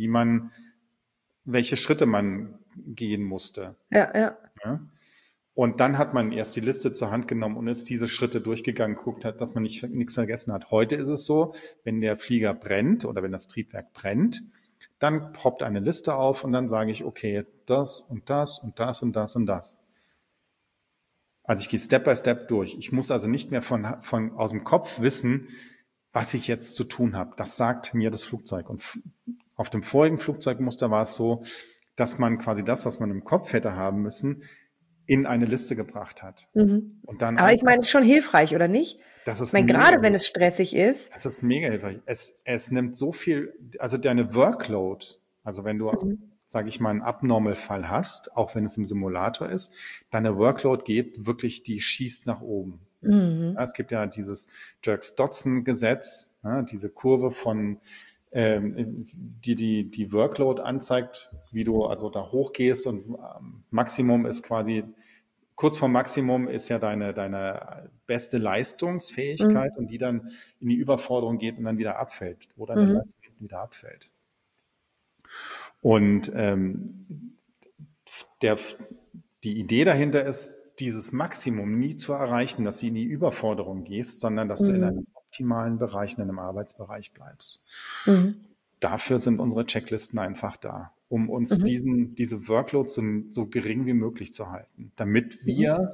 welche Schritte man gehen musste. Ja. Und dann hat man erst die Liste zur Hand genommen und ist diese Schritte durchgegangen, guckt hat, dass man nichts vergessen hat. Heute ist es so, wenn der Flieger brennt oder wenn das Triebwerk brennt, dann poppt eine Liste auf und dann sage ich, okay, das und das und das und das und das. Also ich gehe Step by Step durch. Ich muss also nicht mehr aus dem Kopf wissen, was ich jetzt zu tun habe. Das sagt mir das Flugzeug. Und auf dem vorigen Flugzeugmuster war es so, dass man quasi das, was man im Kopf hätte haben müssen, in eine Liste gebracht hat. Und dann aber ich meine, es ist schon hilfreich, oder nicht? Das ist ich meine, gerade wenn es stressig ist. Das ist mega hilfreich. Es nimmt so viel, also deine Workload, also wenn du, sage ich mal, einen Abnormalfall hast, auch wenn es im Simulator ist, deine Workload geht wirklich, die schießt nach oben. Ja, es gibt ja dieses Jerks-Dodson-Gesetz, diese Kurve von die Workload anzeigt, wie du also da hochgehst und Maximum ist quasi, kurz vor Maximum ist ja deine beste Leistungsfähigkeit und die dann in die Überforderung geht und dann wieder abfällt, wo deine Leistung wieder abfällt. Und die Idee dahinter ist, dieses Maximum nie zu erreichen, dass du in die Überforderung gehst, sondern dass du in einem optimalen Bereich, in einem Arbeitsbereich bleibst. Dafür sind unsere Checklisten einfach da, um uns diese Workload so gering wie möglich zu halten, damit wir,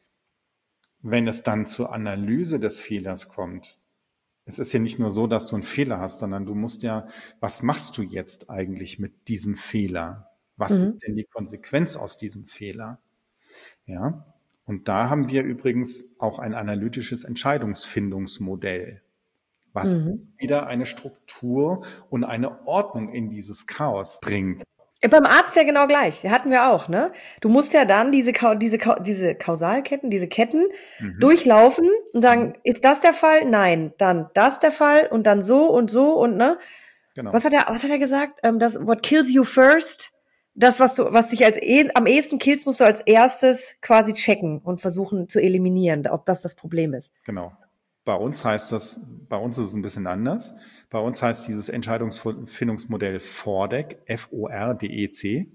wenn es dann zur Analyse des Fehlers kommt, es ist ja nicht nur so, dass du einen Fehler hast, sondern du musst ja, was machst du jetzt eigentlich mit diesem Fehler? Was ist denn die Konsequenz aus diesem Fehler? Ja, und da haben wir übrigens auch ein analytisches Entscheidungsfindungsmodell, was wieder eine Struktur und eine Ordnung in dieses Chaos bringt. Beim Arzt ja genau gleich. Hatten wir auch, ne? Du musst ja dann diese Kausalketten, diese Ketten durchlaufen und sagen, ist das der Fall? Nein. Dann das der Fall und dann so und ne? Genau. Was hat er gesagt? What kills you first? Das, was dich am ehesten killst, musst du als erstes quasi checken und versuchen zu eliminieren, ob das Problem ist. Genau. Bei uns ist es ein bisschen anders. Bei uns heißt dieses Entscheidungsfindungsmodell FORDEC, F-O-R-D-E-C.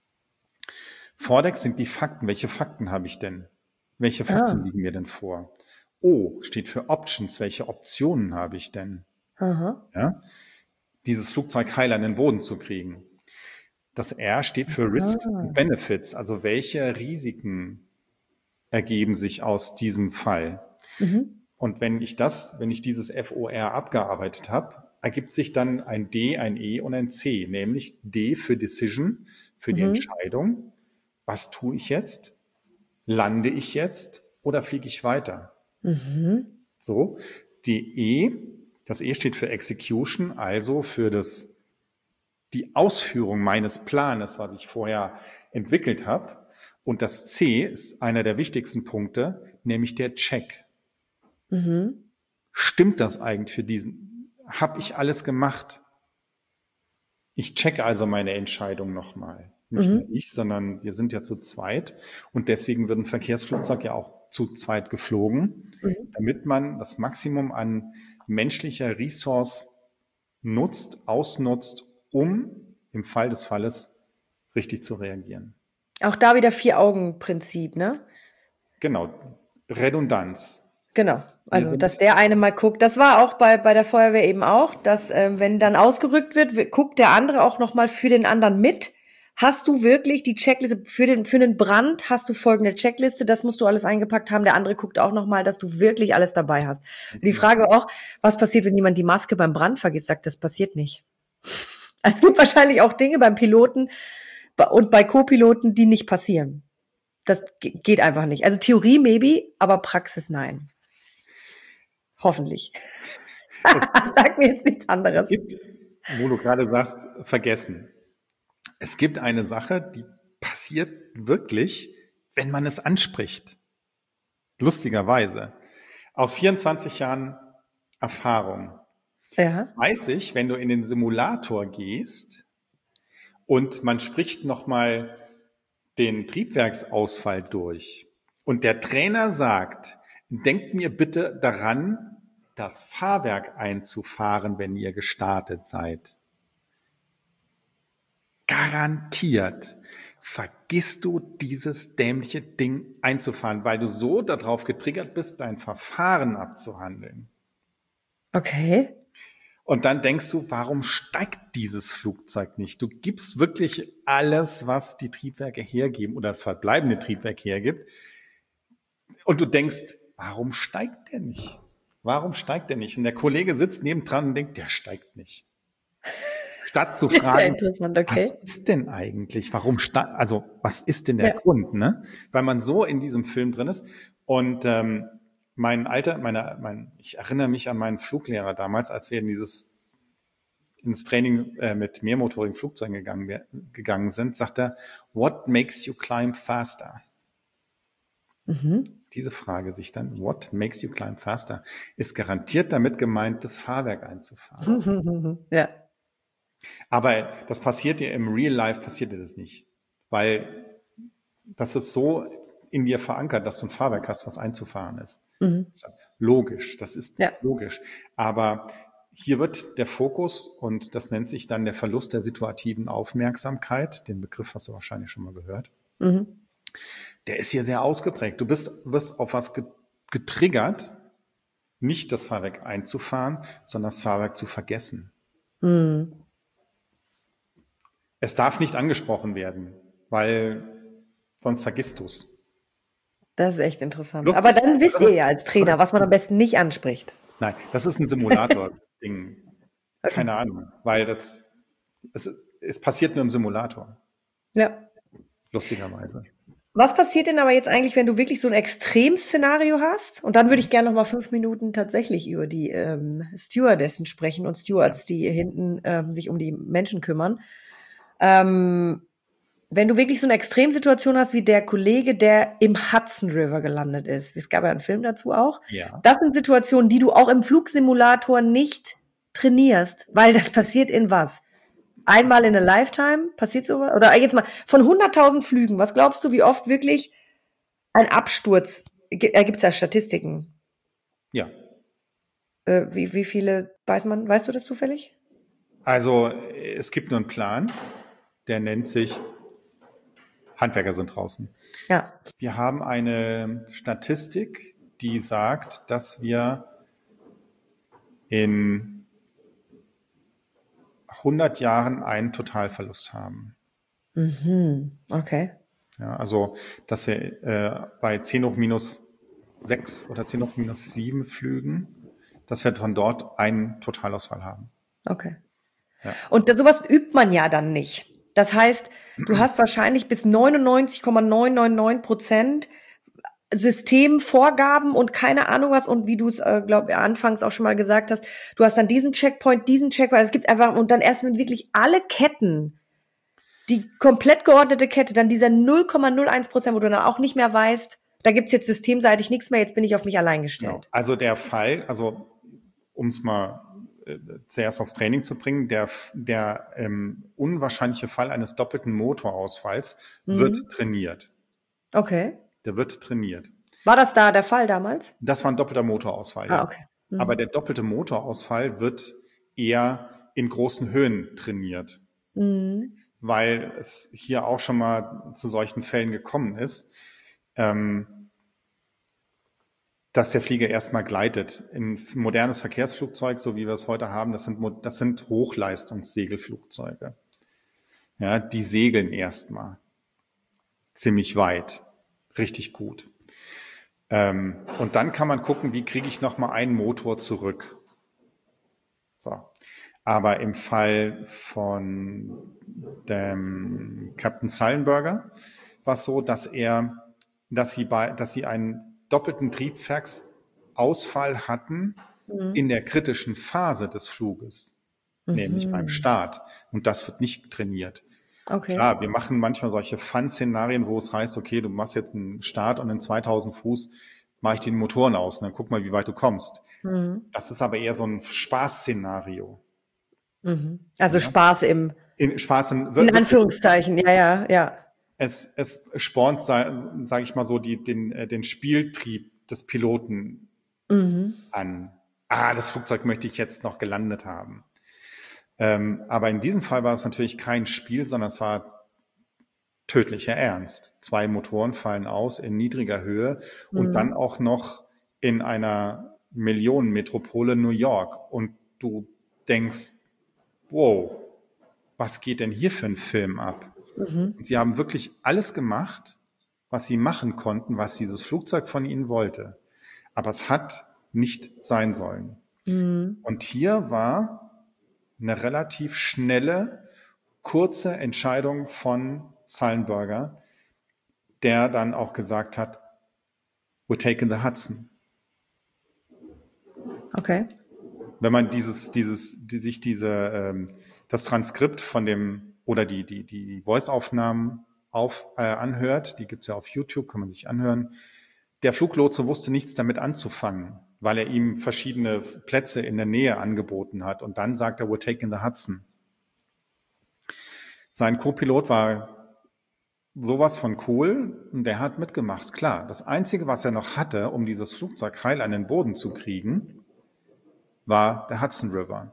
FORDEC sind die Fakten. Welche Fakten habe ich denn? Welche Fakten liegen mir denn vor? O steht für Options. Welche Optionen habe ich denn? Ja? Dieses Flugzeug heil an den Boden zu kriegen. Das R steht für Risks and Benefits, also welche Risiken ergeben sich aus diesem Fall. Und wenn ich dieses FOR abgearbeitet habe, ergibt sich dann ein D, ein E und ein C, nämlich D für Decision, für die Entscheidung. Was tue ich jetzt? Lande ich jetzt oder fliege ich weiter? So, das E steht für Execution, also für die Ausführung meines Planes, was ich vorher entwickelt habe. Und das C ist einer der wichtigsten Punkte, nämlich der Check. Stimmt das eigentlich für diesen? Habe ich alles gemacht? Ich checke also meine Entscheidung nochmal. Nicht nur ich, sondern wir sind ja zu zweit. Und deswegen wird ein Verkehrsflugzeug ja auch zu zweit geflogen, damit man das Maximum an menschlicher Ressource ausnutzt, um im Fall des Falles richtig zu reagieren. Auch da wieder Vier-Augen-Prinzip, ne? Genau, Redundanz. Genau. Wir Also, dass sind, der eine mal guckt. Das war auch bei der Feuerwehr eben auch, dass wenn dann ausgerückt wird, guckt der andere auch noch mal für den anderen mit. Hast du wirklich die Checkliste für den Brand? Hast du folgende Checkliste? Das musst du alles eingepackt haben. Der andere guckt auch noch mal, dass du wirklich alles dabei hast. Und die Frage auch, was passiert, wenn jemand die Maske beim Brand vergisst? Sagt, das passiert nicht. Es gibt wahrscheinlich auch Dinge beim Piloten und bei Co-Piloten, die nicht passieren. Das geht einfach nicht. Also Theorie maybe, aber Praxis nein. Hoffentlich. Sag mir jetzt nichts anderes. gibt, wo du gerade sagst, vergessen. Es gibt eine Sache, die passiert wirklich, wenn man es anspricht. Lustigerweise. Aus 24 Jahren Erfahrung Ja. weiß ich, wenn du in den Simulator gehst und man spricht nochmal den Triebwerksausfall durch und der Trainer sagt, denkt mir bitte daran, das Fahrwerk einzufahren, wenn ihr gestartet seid. Garantiert vergisst du dieses dämliche Ding einzufahren, weil du so darauf getriggert bist, dein Verfahren abzuhandeln. Okay. Und dann denkst du, warum steigt dieses Flugzeug nicht? Du gibst wirklich alles, was die Triebwerke hergeben oder das verbleibende Triebwerk hergibt. Und du denkst, warum steigt der nicht? Warum steigt der nicht? Und der Kollege sitzt nebendran und denkt, der steigt nicht. Statt zu Das ist ja fragen, interessant, okay. was ist denn eigentlich? Also was ist denn der Grund? Ne? Weil man so in diesem Film drin ist. Und ich erinnere mich an meinen Fluglehrer damals, als wir ins Training mit mehrmotorigen Flugzeugen gegangen sind, sagt er, what makes you climb faster? Diese Frage sich dann, what makes you climb faster, ist garantiert damit gemeint, das Fahrwerk einzufahren. Ja. Aber das passiert dir im Real Life, passiert dir das nicht. Weil das ist so in dir verankert, dass du ein Fahrwerk hast, was einzufahren ist. Logisch, das ist logisch. Aber hier wird der Fokus, und das nennt sich dann der Verlust der situativen Aufmerksamkeit, den Begriff hast du wahrscheinlich schon mal gehört, der ist hier sehr ausgeprägt. Du wirst auf was getriggert, nicht das Fahrwerk einzufahren, sondern das Fahrwerk zu vergessen. Es darf nicht angesprochen werden, weil sonst vergisst du es. Das ist echt interessant. Lustig. Aber dann wisst ihr ja als Trainer, was man am besten nicht anspricht. Nein, das ist ein Simulator-Ding. Keine Ahnung, weil es passiert nur im Simulator. Ja. Lustigerweise. Was passiert denn aber jetzt eigentlich, wenn du wirklich so ein Extremszenario hast? Und dann würde ich gerne noch mal 5 Minuten tatsächlich über die Stewardessen sprechen und Stewards, die hinten sich um die Menschen kümmern. Wenn du wirklich so eine Extremsituation hast wie der Kollege, der im Hudson River gelandet ist. Es gab ja einen Film dazu auch. Ja. Das sind Situationen, die du auch im Flugsimulator nicht trainierst, weil das passiert in was? Einmal in a lifetime passiert sowas? Oder jetzt mal, von 100.000 Flügen, was glaubst du, wie oft wirklich ein Absturz, gibt's da Statistiken? Ja. Wie viele weißt du das zufällig? Also es gibt nur einen Plan, der nennt sich Handwerker sind draußen. Ja. Wir haben eine Statistik, die sagt, dass wir in 100 Jahren einen Totalverlust haben. Okay. Ja, also, dass wir bei 10 hoch minus 6 oder 10 hoch minus 7 Flügen, dass wir von dort einen Totalausfall haben. Okay. Ja. Und sowas übt man ja dann nicht. Das heißt, du hast wahrscheinlich bis 99,999% Systemvorgaben und keine Ahnung was. Und wie du es, glaube ich, anfangs auch schon mal gesagt hast, du hast dann diesen Checkpoint. Es gibt einfach, und dann erst wenn wirklich alle Ketten, die komplett geordnete Kette, dann dieser 0,01%, wo du dann auch nicht mehr weißt, da gibt's jetzt systemseitig nichts mehr, jetzt bin ich auf mich allein gestellt. Genau. Also der Fall, um es mal zuerst aufs Training zu bringen, der unwahrscheinliche Fall eines doppelten Motorausfalls wird trainiert. Okay. Der wird trainiert. War das da der Fall damals? Das war ein doppelter Motorausfall. Ah, okay. Aber der doppelte Motorausfall wird eher in großen Höhen trainiert. weil es hier auch schon mal zu solchen Fällen gekommen ist, dass der Flieger erstmal gleitet. Ein modernes Verkehrsflugzeug, so wie wir es heute haben, das sind Hochleistungssegelflugzeuge. Ja, die segeln erstmal ziemlich weit, richtig gut. Und dann kann man gucken, wie kriege ich nochmal einen Motor zurück. So. Aber im Fall von dem Captain Sullenberger war es so, dass sie einen doppelten Triebwerksausfall hatten in der kritischen Phase des Fluges, nämlich beim Start. Und das wird nicht trainiert. Okay. Klar, wir machen manchmal solche Fun-Szenarien, wo es heißt, okay, du machst jetzt einen Start und in 2000 Fuß mache ich den Motoren aus und dann guck mal, wie weit du kommst. Das ist aber eher so ein Spaßszenario. Also Spaß in Anführungszeichen, ja. Es spornt, sage ich mal so, den Spieltrieb des Piloten an. Das Flugzeug möchte ich jetzt noch gelandet haben. Aber in diesem Fall war es natürlich kein Spiel, sondern es war tödlicher Ernst. 2 Motoren fallen aus in niedriger Höhe und dann auch noch in einer Millionenmetropole New York. Und du denkst, wow, was geht denn hier für ein Film ab? Und sie haben wirklich alles gemacht, was sie machen konnten, was dieses Flugzeug von ihnen wollte. Aber es hat nicht sein sollen. Und hier war eine relativ schnelle, kurze Entscheidung von Sullenberger, der dann auch gesagt hat, we're taking the Hudson. Okay. Wenn man das Transkript von dem oder die Voice-Aufnahmen anhört, die gibt's ja auf YouTube, kann man sich anhören. Der Fluglotse wusste nichts damit anzufangen, weil er ihm verschiedene Plätze in der Nähe angeboten hat. Und dann sagt er, we're taking the Hudson. Sein Co-Pilot war sowas von cool und der hat mitgemacht. Klar, das Einzige, was er noch hatte, um dieses Flugzeug heil an den Boden zu kriegen, war der Hudson River.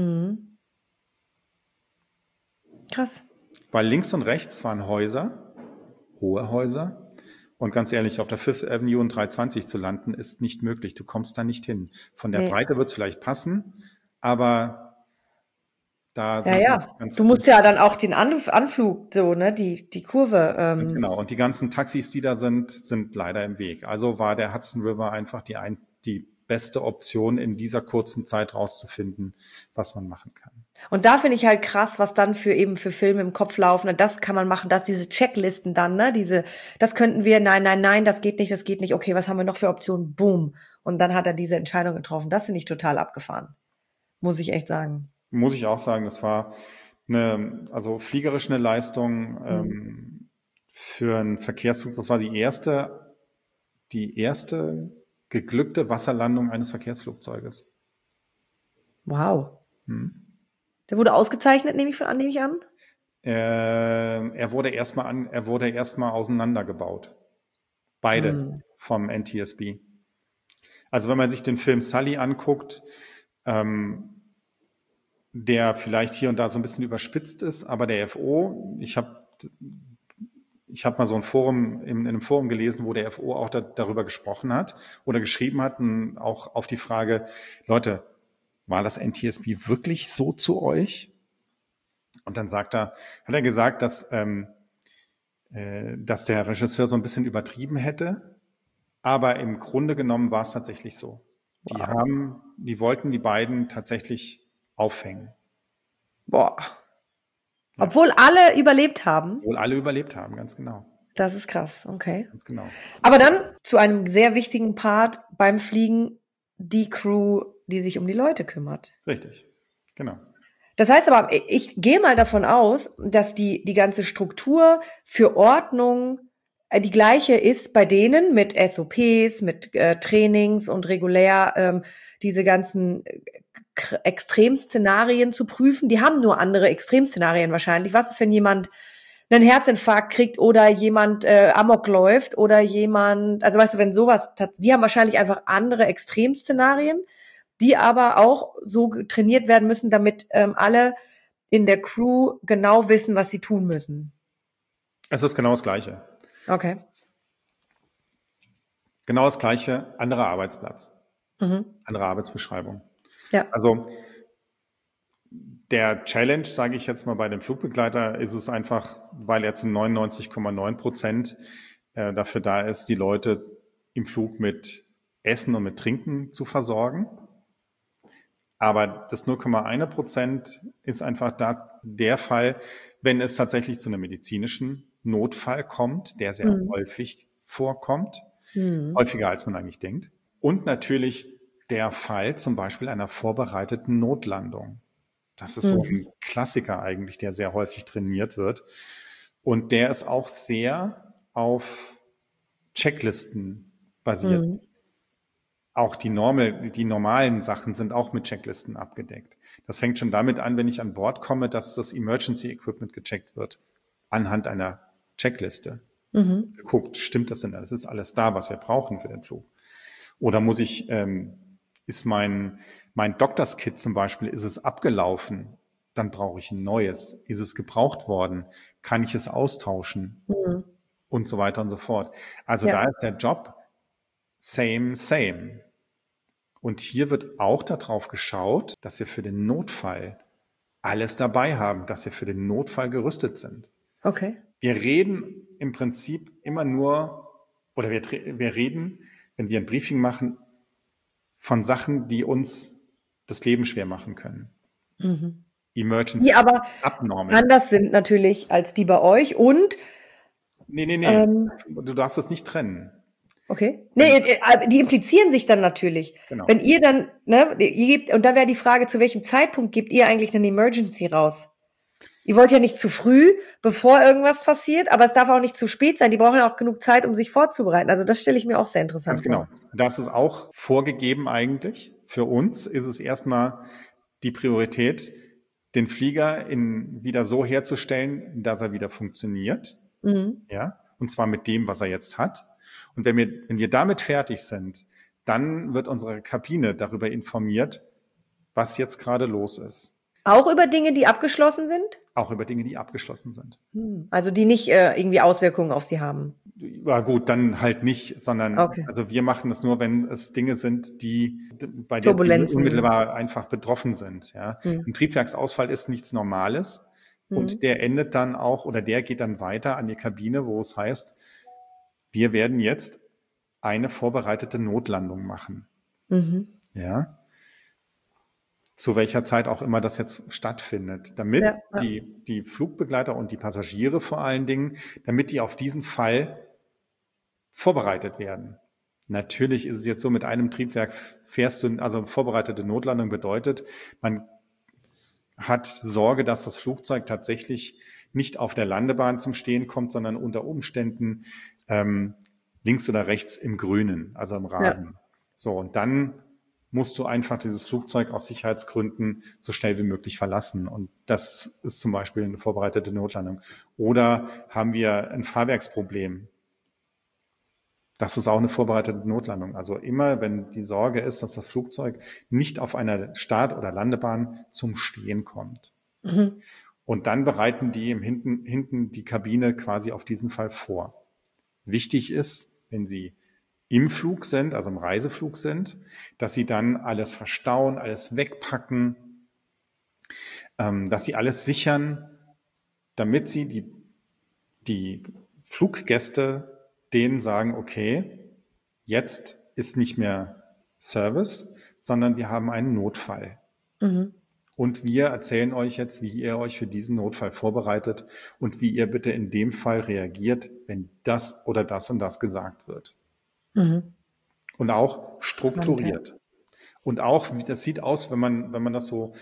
Krass. Weil links und rechts waren Häuser, hohe Häuser. Und ganz ehrlich, auf der Fifth Avenue und 320 zu landen, ist nicht möglich. Du kommst da nicht hin. Von der Breite wird es vielleicht passen, aber da sind ganz du musst ja dann auch den Anflug, so, ne, die Kurve. Ganz genau. Und die ganzen Taxis, die da sind leider im Weg. Also war der Hudson River einfach die beste Option, in dieser kurzen Zeit rauszufinden, was man machen kann. Und da finde ich halt krass, was dann für Filme im Kopf laufen. Das kann man machen, diese Checklisten dann, ne? Das könnten wir, nein, das geht nicht. Okay, was haben wir noch für Optionen? Boom. Und dann hat er diese Entscheidung getroffen. Das finde ich total abgefahren. Muss ich echt sagen. Muss ich auch sagen, das war fliegerisch eine Leistung für einen Verkehrsflug. Das war die erste geglückte Wasserlandung eines Verkehrsflugzeuges. Wow. Der wurde ausgezeichnet, nehme ich an? Er wurde erstmal auseinandergebaut. Beide vom NTSB. Also wenn man sich den Film Sully anguckt, der vielleicht hier und da so ein bisschen überspitzt ist, aber der FO, ich habe mal so in einem Forum gelesen, wo der FO auch darüber gesprochen hat oder geschrieben hat, und auch auf die Frage, Leute, war das NTSB wirklich so zu euch? Und dann hat er gesagt, dass der Regisseur so ein bisschen übertrieben hätte, aber im Grunde genommen war es tatsächlich so. Wow. Die wollten die beiden tatsächlich aufhängen. Boah. Ja. Obwohl alle überlebt haben? Obwohl alle überlebt haben, ganz genau. Das ist krass, okay. Ganz genau. Aber dann zu einem sehr wichtigen Part beim Fliegen, die Crew, die sich um die Leute kümmert. Richtig, genau. Das heißt aber, ich gehe mal davon aus, dass die ganze Struktur für Ordnung die gleiche ist bei denen mit SOPs, mit Trainings und regulär diese ganzen Extremszenarien zu prüfen. Die haben nur andere Extremszenarien wahrscheinlich. Was ist, wenn jemand einen Herzinfarkt kriegt oder jemand Amok läuft oder jemand, also weißt du, wenn sowas, die haben wahrscheinlich einfach andere Extremszenarien, die aber auch so trainiert werden müssen, damit alle in der Crew genau wissen, was sie tun müssen? Es ist genau das Gleiche. Okay. Genau das Gleiche, anderer Arbeitsplatz, andere Arbeitsbeschreibung. Ja. Also der Challenge, sage ich jetzt mal, bei dem Flugbegleiter ist es einfach, weil er zu 99,9% dafür da ist, die Leute im Flug mit Essen und mit Trinken zu versorgen. Aber das 0,1% ist einfach der Fall, wenn es tatsächlich zu einem medizinischen Notfall kommt, der sehr häufig vorkommt, häufiger als man eigentlich denkt. Und natürlich der Fall zum Beispiel einer vorbereiteten Notlandung. Das ist so ein Klassiker eigentlich, der sehr häufig trainiert wird. Und der ist auch sehr auf Checklisten basiert. Auch die normalen Sachen sind auch mit Checklisten abgedeckt. Das fängt schon damit an, wenn ich an Bord komme, dass das Emergency Equipment gecheckt wird, anhand einer Checkliste. Geguckt, stimmt das denn alles? Ist alles da, was wir brauchen für den Flug? Oder muss ich, ist mein Doctors Kit zum Beispiel, ist es abgelaufen? Dann brauche ich ein neues. Ist es gebraucht worden? Kann ich es austauschen? Und so weiter und so fort. Also da ist der Job same. Und hier wird auch darauf geschaut, dass wir für den Notfall alles dabei haben, dass wir für den Notfall gerüstet sind. Okay. Wir reden im Prinzip immer nur, oder wir reden, wenn wir ein Briefing machen, von Sachen, die uns das Leben schwer machen können. Emergency, die aber abnormal. anders sind natürlich als die bei euch und Nee. Du darfst das nicht trennen. okay. Nee, die implizieren sich dann natürlich. Genau. Wenn ihr dann, ihr gebt, und dann wäre die Frage, zu welchem Zeitpunkt gebt ihr eigentlich eine Emergency raus? Ihr wollt ja nicht zu früh, bevor irgendwas passiert, aber es darf auch nicht zu spät sein. Die brauchen ja auch genug Zeit, um sich vorzubereiten. Also das stelle ich mir auch sehr interessant vor. Ganz genau. Das ist auch vorgegeben eigentlich. Für uns ist es erstmal die Priorität, den Flieger wieder so herzustellen, dass er wieder funktioniert. Ja, und zwar mit dem, was er jetzt hat. Und wenn wir damit fertig sind, dann wird unsere Kabine darüber informiert, was jetzt gerade los ist. Auch über Dinge, die abgeschlossen sind? Auch über Dinge, die abgeschlossen sind. Also die nicht irgendwie Auswirkungen auf sie haben? Ja gut, dann halt nicht, sondern also wir machen das nur, wenn es Dinge sind, die bei der wir unmittelbar einfach betroffen sind. Ja. Ein Triebwerksausfall ist nichts Normales und der endet dann auch oder der geht dann weiter an die Kabine, wo es heißt, wir werden jetzt eine vorbereitete Notlandung machen. Ja. Zu welcher Zeit auch immer das jetzt stattfindet, damit die Flugbegleiter und die Passagiere vor allen Dingen, damit die auf diesen Fall vorbereitet werden. Natürlich ist es jetzt so, mit einem Triebwerk fährst du, also vorbereitete Notlandung bedeutet, man hat Sorge, dass das Flugzeug tatsächlich nicht auf der Landebahn zum Stehen kommt, sondern unter Umständen links oder rechts im Grünen, also im Rasen. Ja. So, und dann musst du einfach dieses Flugzeug aus Sicherheitsgründen so schnell wie möglich verlassen. Und das ist zum Beispiel eine vorbereitete Notlandung. Oder haben wir ein Fahrwerksproblem? Das ist auch eine vorbereitete Notlandung. Also immer, wenn die Sorge ist, dass das Flugzeug nicht auf einer Start- oder Landebahn zum Stehen kommt. Und dann bereiten die hinten die Kabine quasi auf diesen Fall vor. Wichtig ist, wenn sie im Flug sind, also im Reiseflug sind, dass sie dann alles verstauen, alles wegpacken, dass sie alles sichern, damit sie die Fluggäste denen sagen, okay, jetzt ist nicht mehr Service, sondern wir haben einen Notfall. Und wir erzählen euch jetzt, wie ihr euch für diesen Notfall vorbereitet und wie ihr bitte in dem Fall reagiert, wenn das oder das und das gesagt wird. Und auch strukturiert. Okay. Und auch, das sieht aus, wenn man das so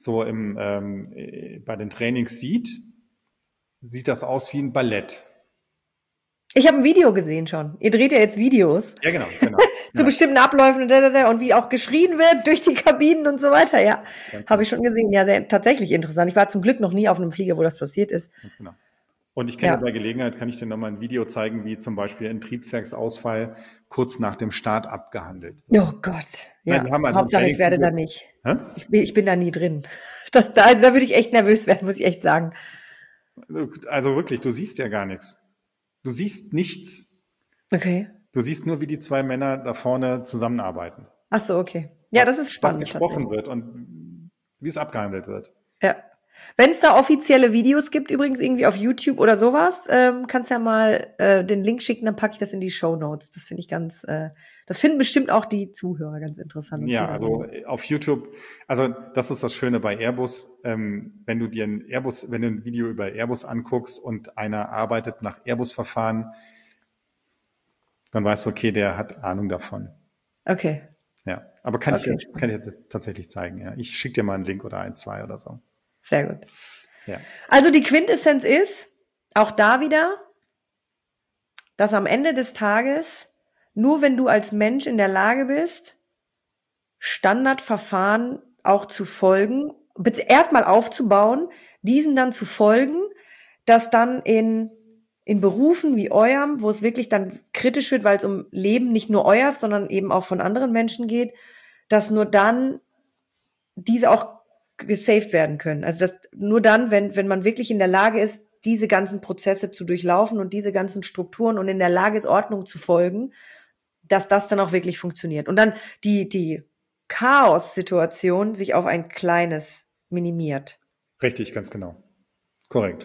bei den Trainings sieht das aus wie ein Ballett. Ich habe ein Video gesehen schon. Ihr dreht ja jetzt Videos. Ja, genau. Zu bestimmten Abläufen und wie auch geschrien wird durch die Kabinen und so weiter. Ja, habe ich schon gesehen. Ja, tatsächlich interessant. Ich war zum Glück noch nie auf einem Flieger, wo das passiert ist. Ganz genau. Und ich kann dir bei Gelegenheit, kann ich dir nochmal ein Video zeigen, wie zum Beispiel ein Triebwerksausfall kurz nach dem Start abgehandelt wird. Oh Gott. Nein, Ja. wir haben also ein Hauptsache, ich werde da Trainingsvideo. nicht. Hä? Ich bin da nie drin. Also da würde ich echt nervös werden, muss ich echt sagen. Also wirklich, du siehst ja gar nichts. Du siehst nichts. Okay. Du siehst nur, wie die zwei Männer da vorne zusammenarbeiten. Ach so, okay. Ja, das ist spannend. Was gesprochen wird und wie es abgehandelt wird. Ja. Wenn es da offizielle Videos gibt, übrigens irgendwie auf YouTube oder sowas, kannst ja mal den Link schicken, dann packe ich das in die Shownotes. Das finde ich das finden bestimmt auch die Zuhörer ganz interessant. Ja, also auf YouTube, also das ist das Schöne bei Airbus, wenn du ein Video über Airbus anguckst und einer arbeitet nach Airbus-Verfahren, dann weißt du, okay, der hat Ahnung davon. Okay. Ja, aber kann ich dir tatsächlich zeigen. Ja, ich schicke dir mal einen Link oder zwei oder so. Sehr gut. Ja. Also die Quintessenz ist, auch da wieder, dass am Ende des Tages, nur wenn du als Mensch in der Lage bist, Standardverfahren auch zu folgen, erstmal aufzubauen, diesen dann zu folgen, dass dann in Berufen wie eurem, wo es wirklich dann kritisch wird, weil es um Leben nicht nur euers, sondern eben auch von anderen Menschen geht, dass nur dann diese auch gesaved werden können. Also dass nur dann, wenn man wirklich in der Lage ist, diese ganzen Prozesse zu durchlaufen und diese ganzen Strukturen und in der Lage ist, Ordnung zu folgen, dass das dann auch wirklich funktioniert. Und dann die Chaos-Situation sich auf ein kleines minimiert. Richtig, ganz genau. Korrekt.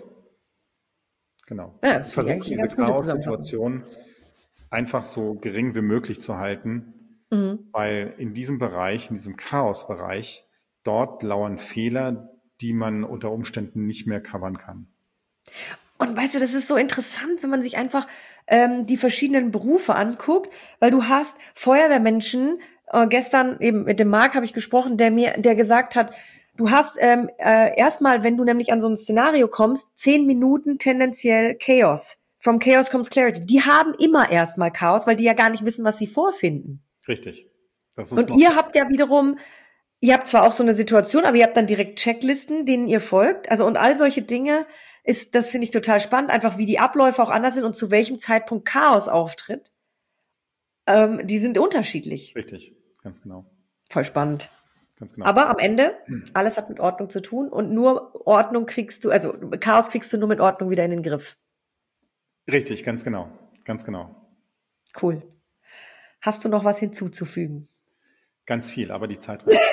Genau. Ja, ich versuche diese Chaos-Situation einfach so gering wie möglich zu halten, weil in diesem Bereich, in diesem Chaos-Bereich, dort lauern Fehler, die man unter Umständen nicht mehr covern kann. Und weißt du, das ist so interessant, wenn man sich einfach die verschiedenen Berufe anguckt, weil du hast Feuerwehrmenschen, gestern eben mit dem Marc habe ich gesprochen, der gesagt hat, du hast erstmal, wenn du nämlich an so ein Szenario kommst, 10 Minuten tendenziell Chaos. From Chaos comes Clarity. Die haben immer erstmal Chaos, weil die ja gar nicht wissen, was sie vorfinden. Richtig. Und ihr habt ja wiederum, ihr habt zwar auch so eine Situation, aber ihr habt dann direkt Checklisten, denen ihr folgt. Also und all solche Dinge das finde ich total spannend, einfach wie die Abläufe auch anders sind und zu welchem Zeitpunkt Chaos auftritt. Die sind unterschiedlich. Richtig, ganz genau. Voll spannend. Ganz genau. Aber am Ende, alles hat mit Ordnung zu tun und nur Ordnung Chaos kriegst du nur mit Ordnung wieder in den Griff. Richtig, ganz genau. Ganz genau. Cool. Hast du noch was hinzuzufügen? Ganz viel, aber die Zeit reicht.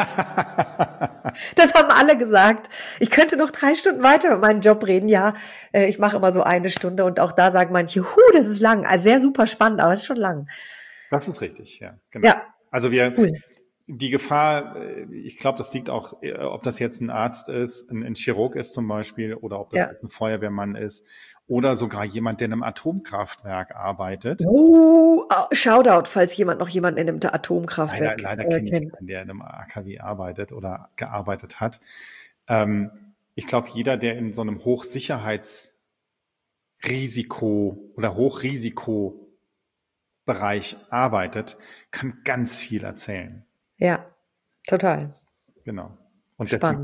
Das haben alle gesagt. Ich könnte noch 3 Stunden weiter mit meinem Job reden. Ja, ich mache immer so 1 Stunde und auch da sagen manche, das ist lang. Also sehr super spannend, aber es ist schon lang. Das ist richtig, ja. Genau. Ja. Also die Gefahr, ich glaube, das liegt auch, ob das jetzt ein Arzt ist, ein Chirurg ist zum Beispiel, oder ob das jetzt ein Feuerwehrmann ist oder sogar jemand, der in einem Atomkraftwerk arbeitet. Shoutout, falls jemand noch jemanden in einem Atomkraftwerk leider kenne ich keinen, der in einem AKW arbeitet oder gearbeitet hat. Ich glaube, jeder, der in so einem Hochsicherheitsrisiko oder Hochrisikobereich arbeitet, kann ganz viel erzählen. Ja, total. Genau. Und spannend.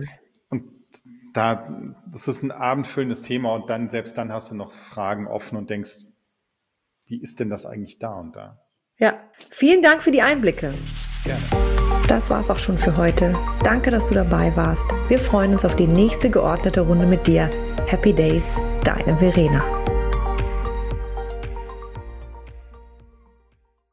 Das ist ein abendfüllendes Thema und selbst dann hast du noch Fragen offen und denkst, wie ist denn das eigentlich da und da? Ja, vielen Dank für die Einblicke. Gerne. Das war's auch schon für heute. Danke, dass du dabei warst. Wir freuen uns auf die nächste geordnete Runde mit dir. Happy Days, deine Verena.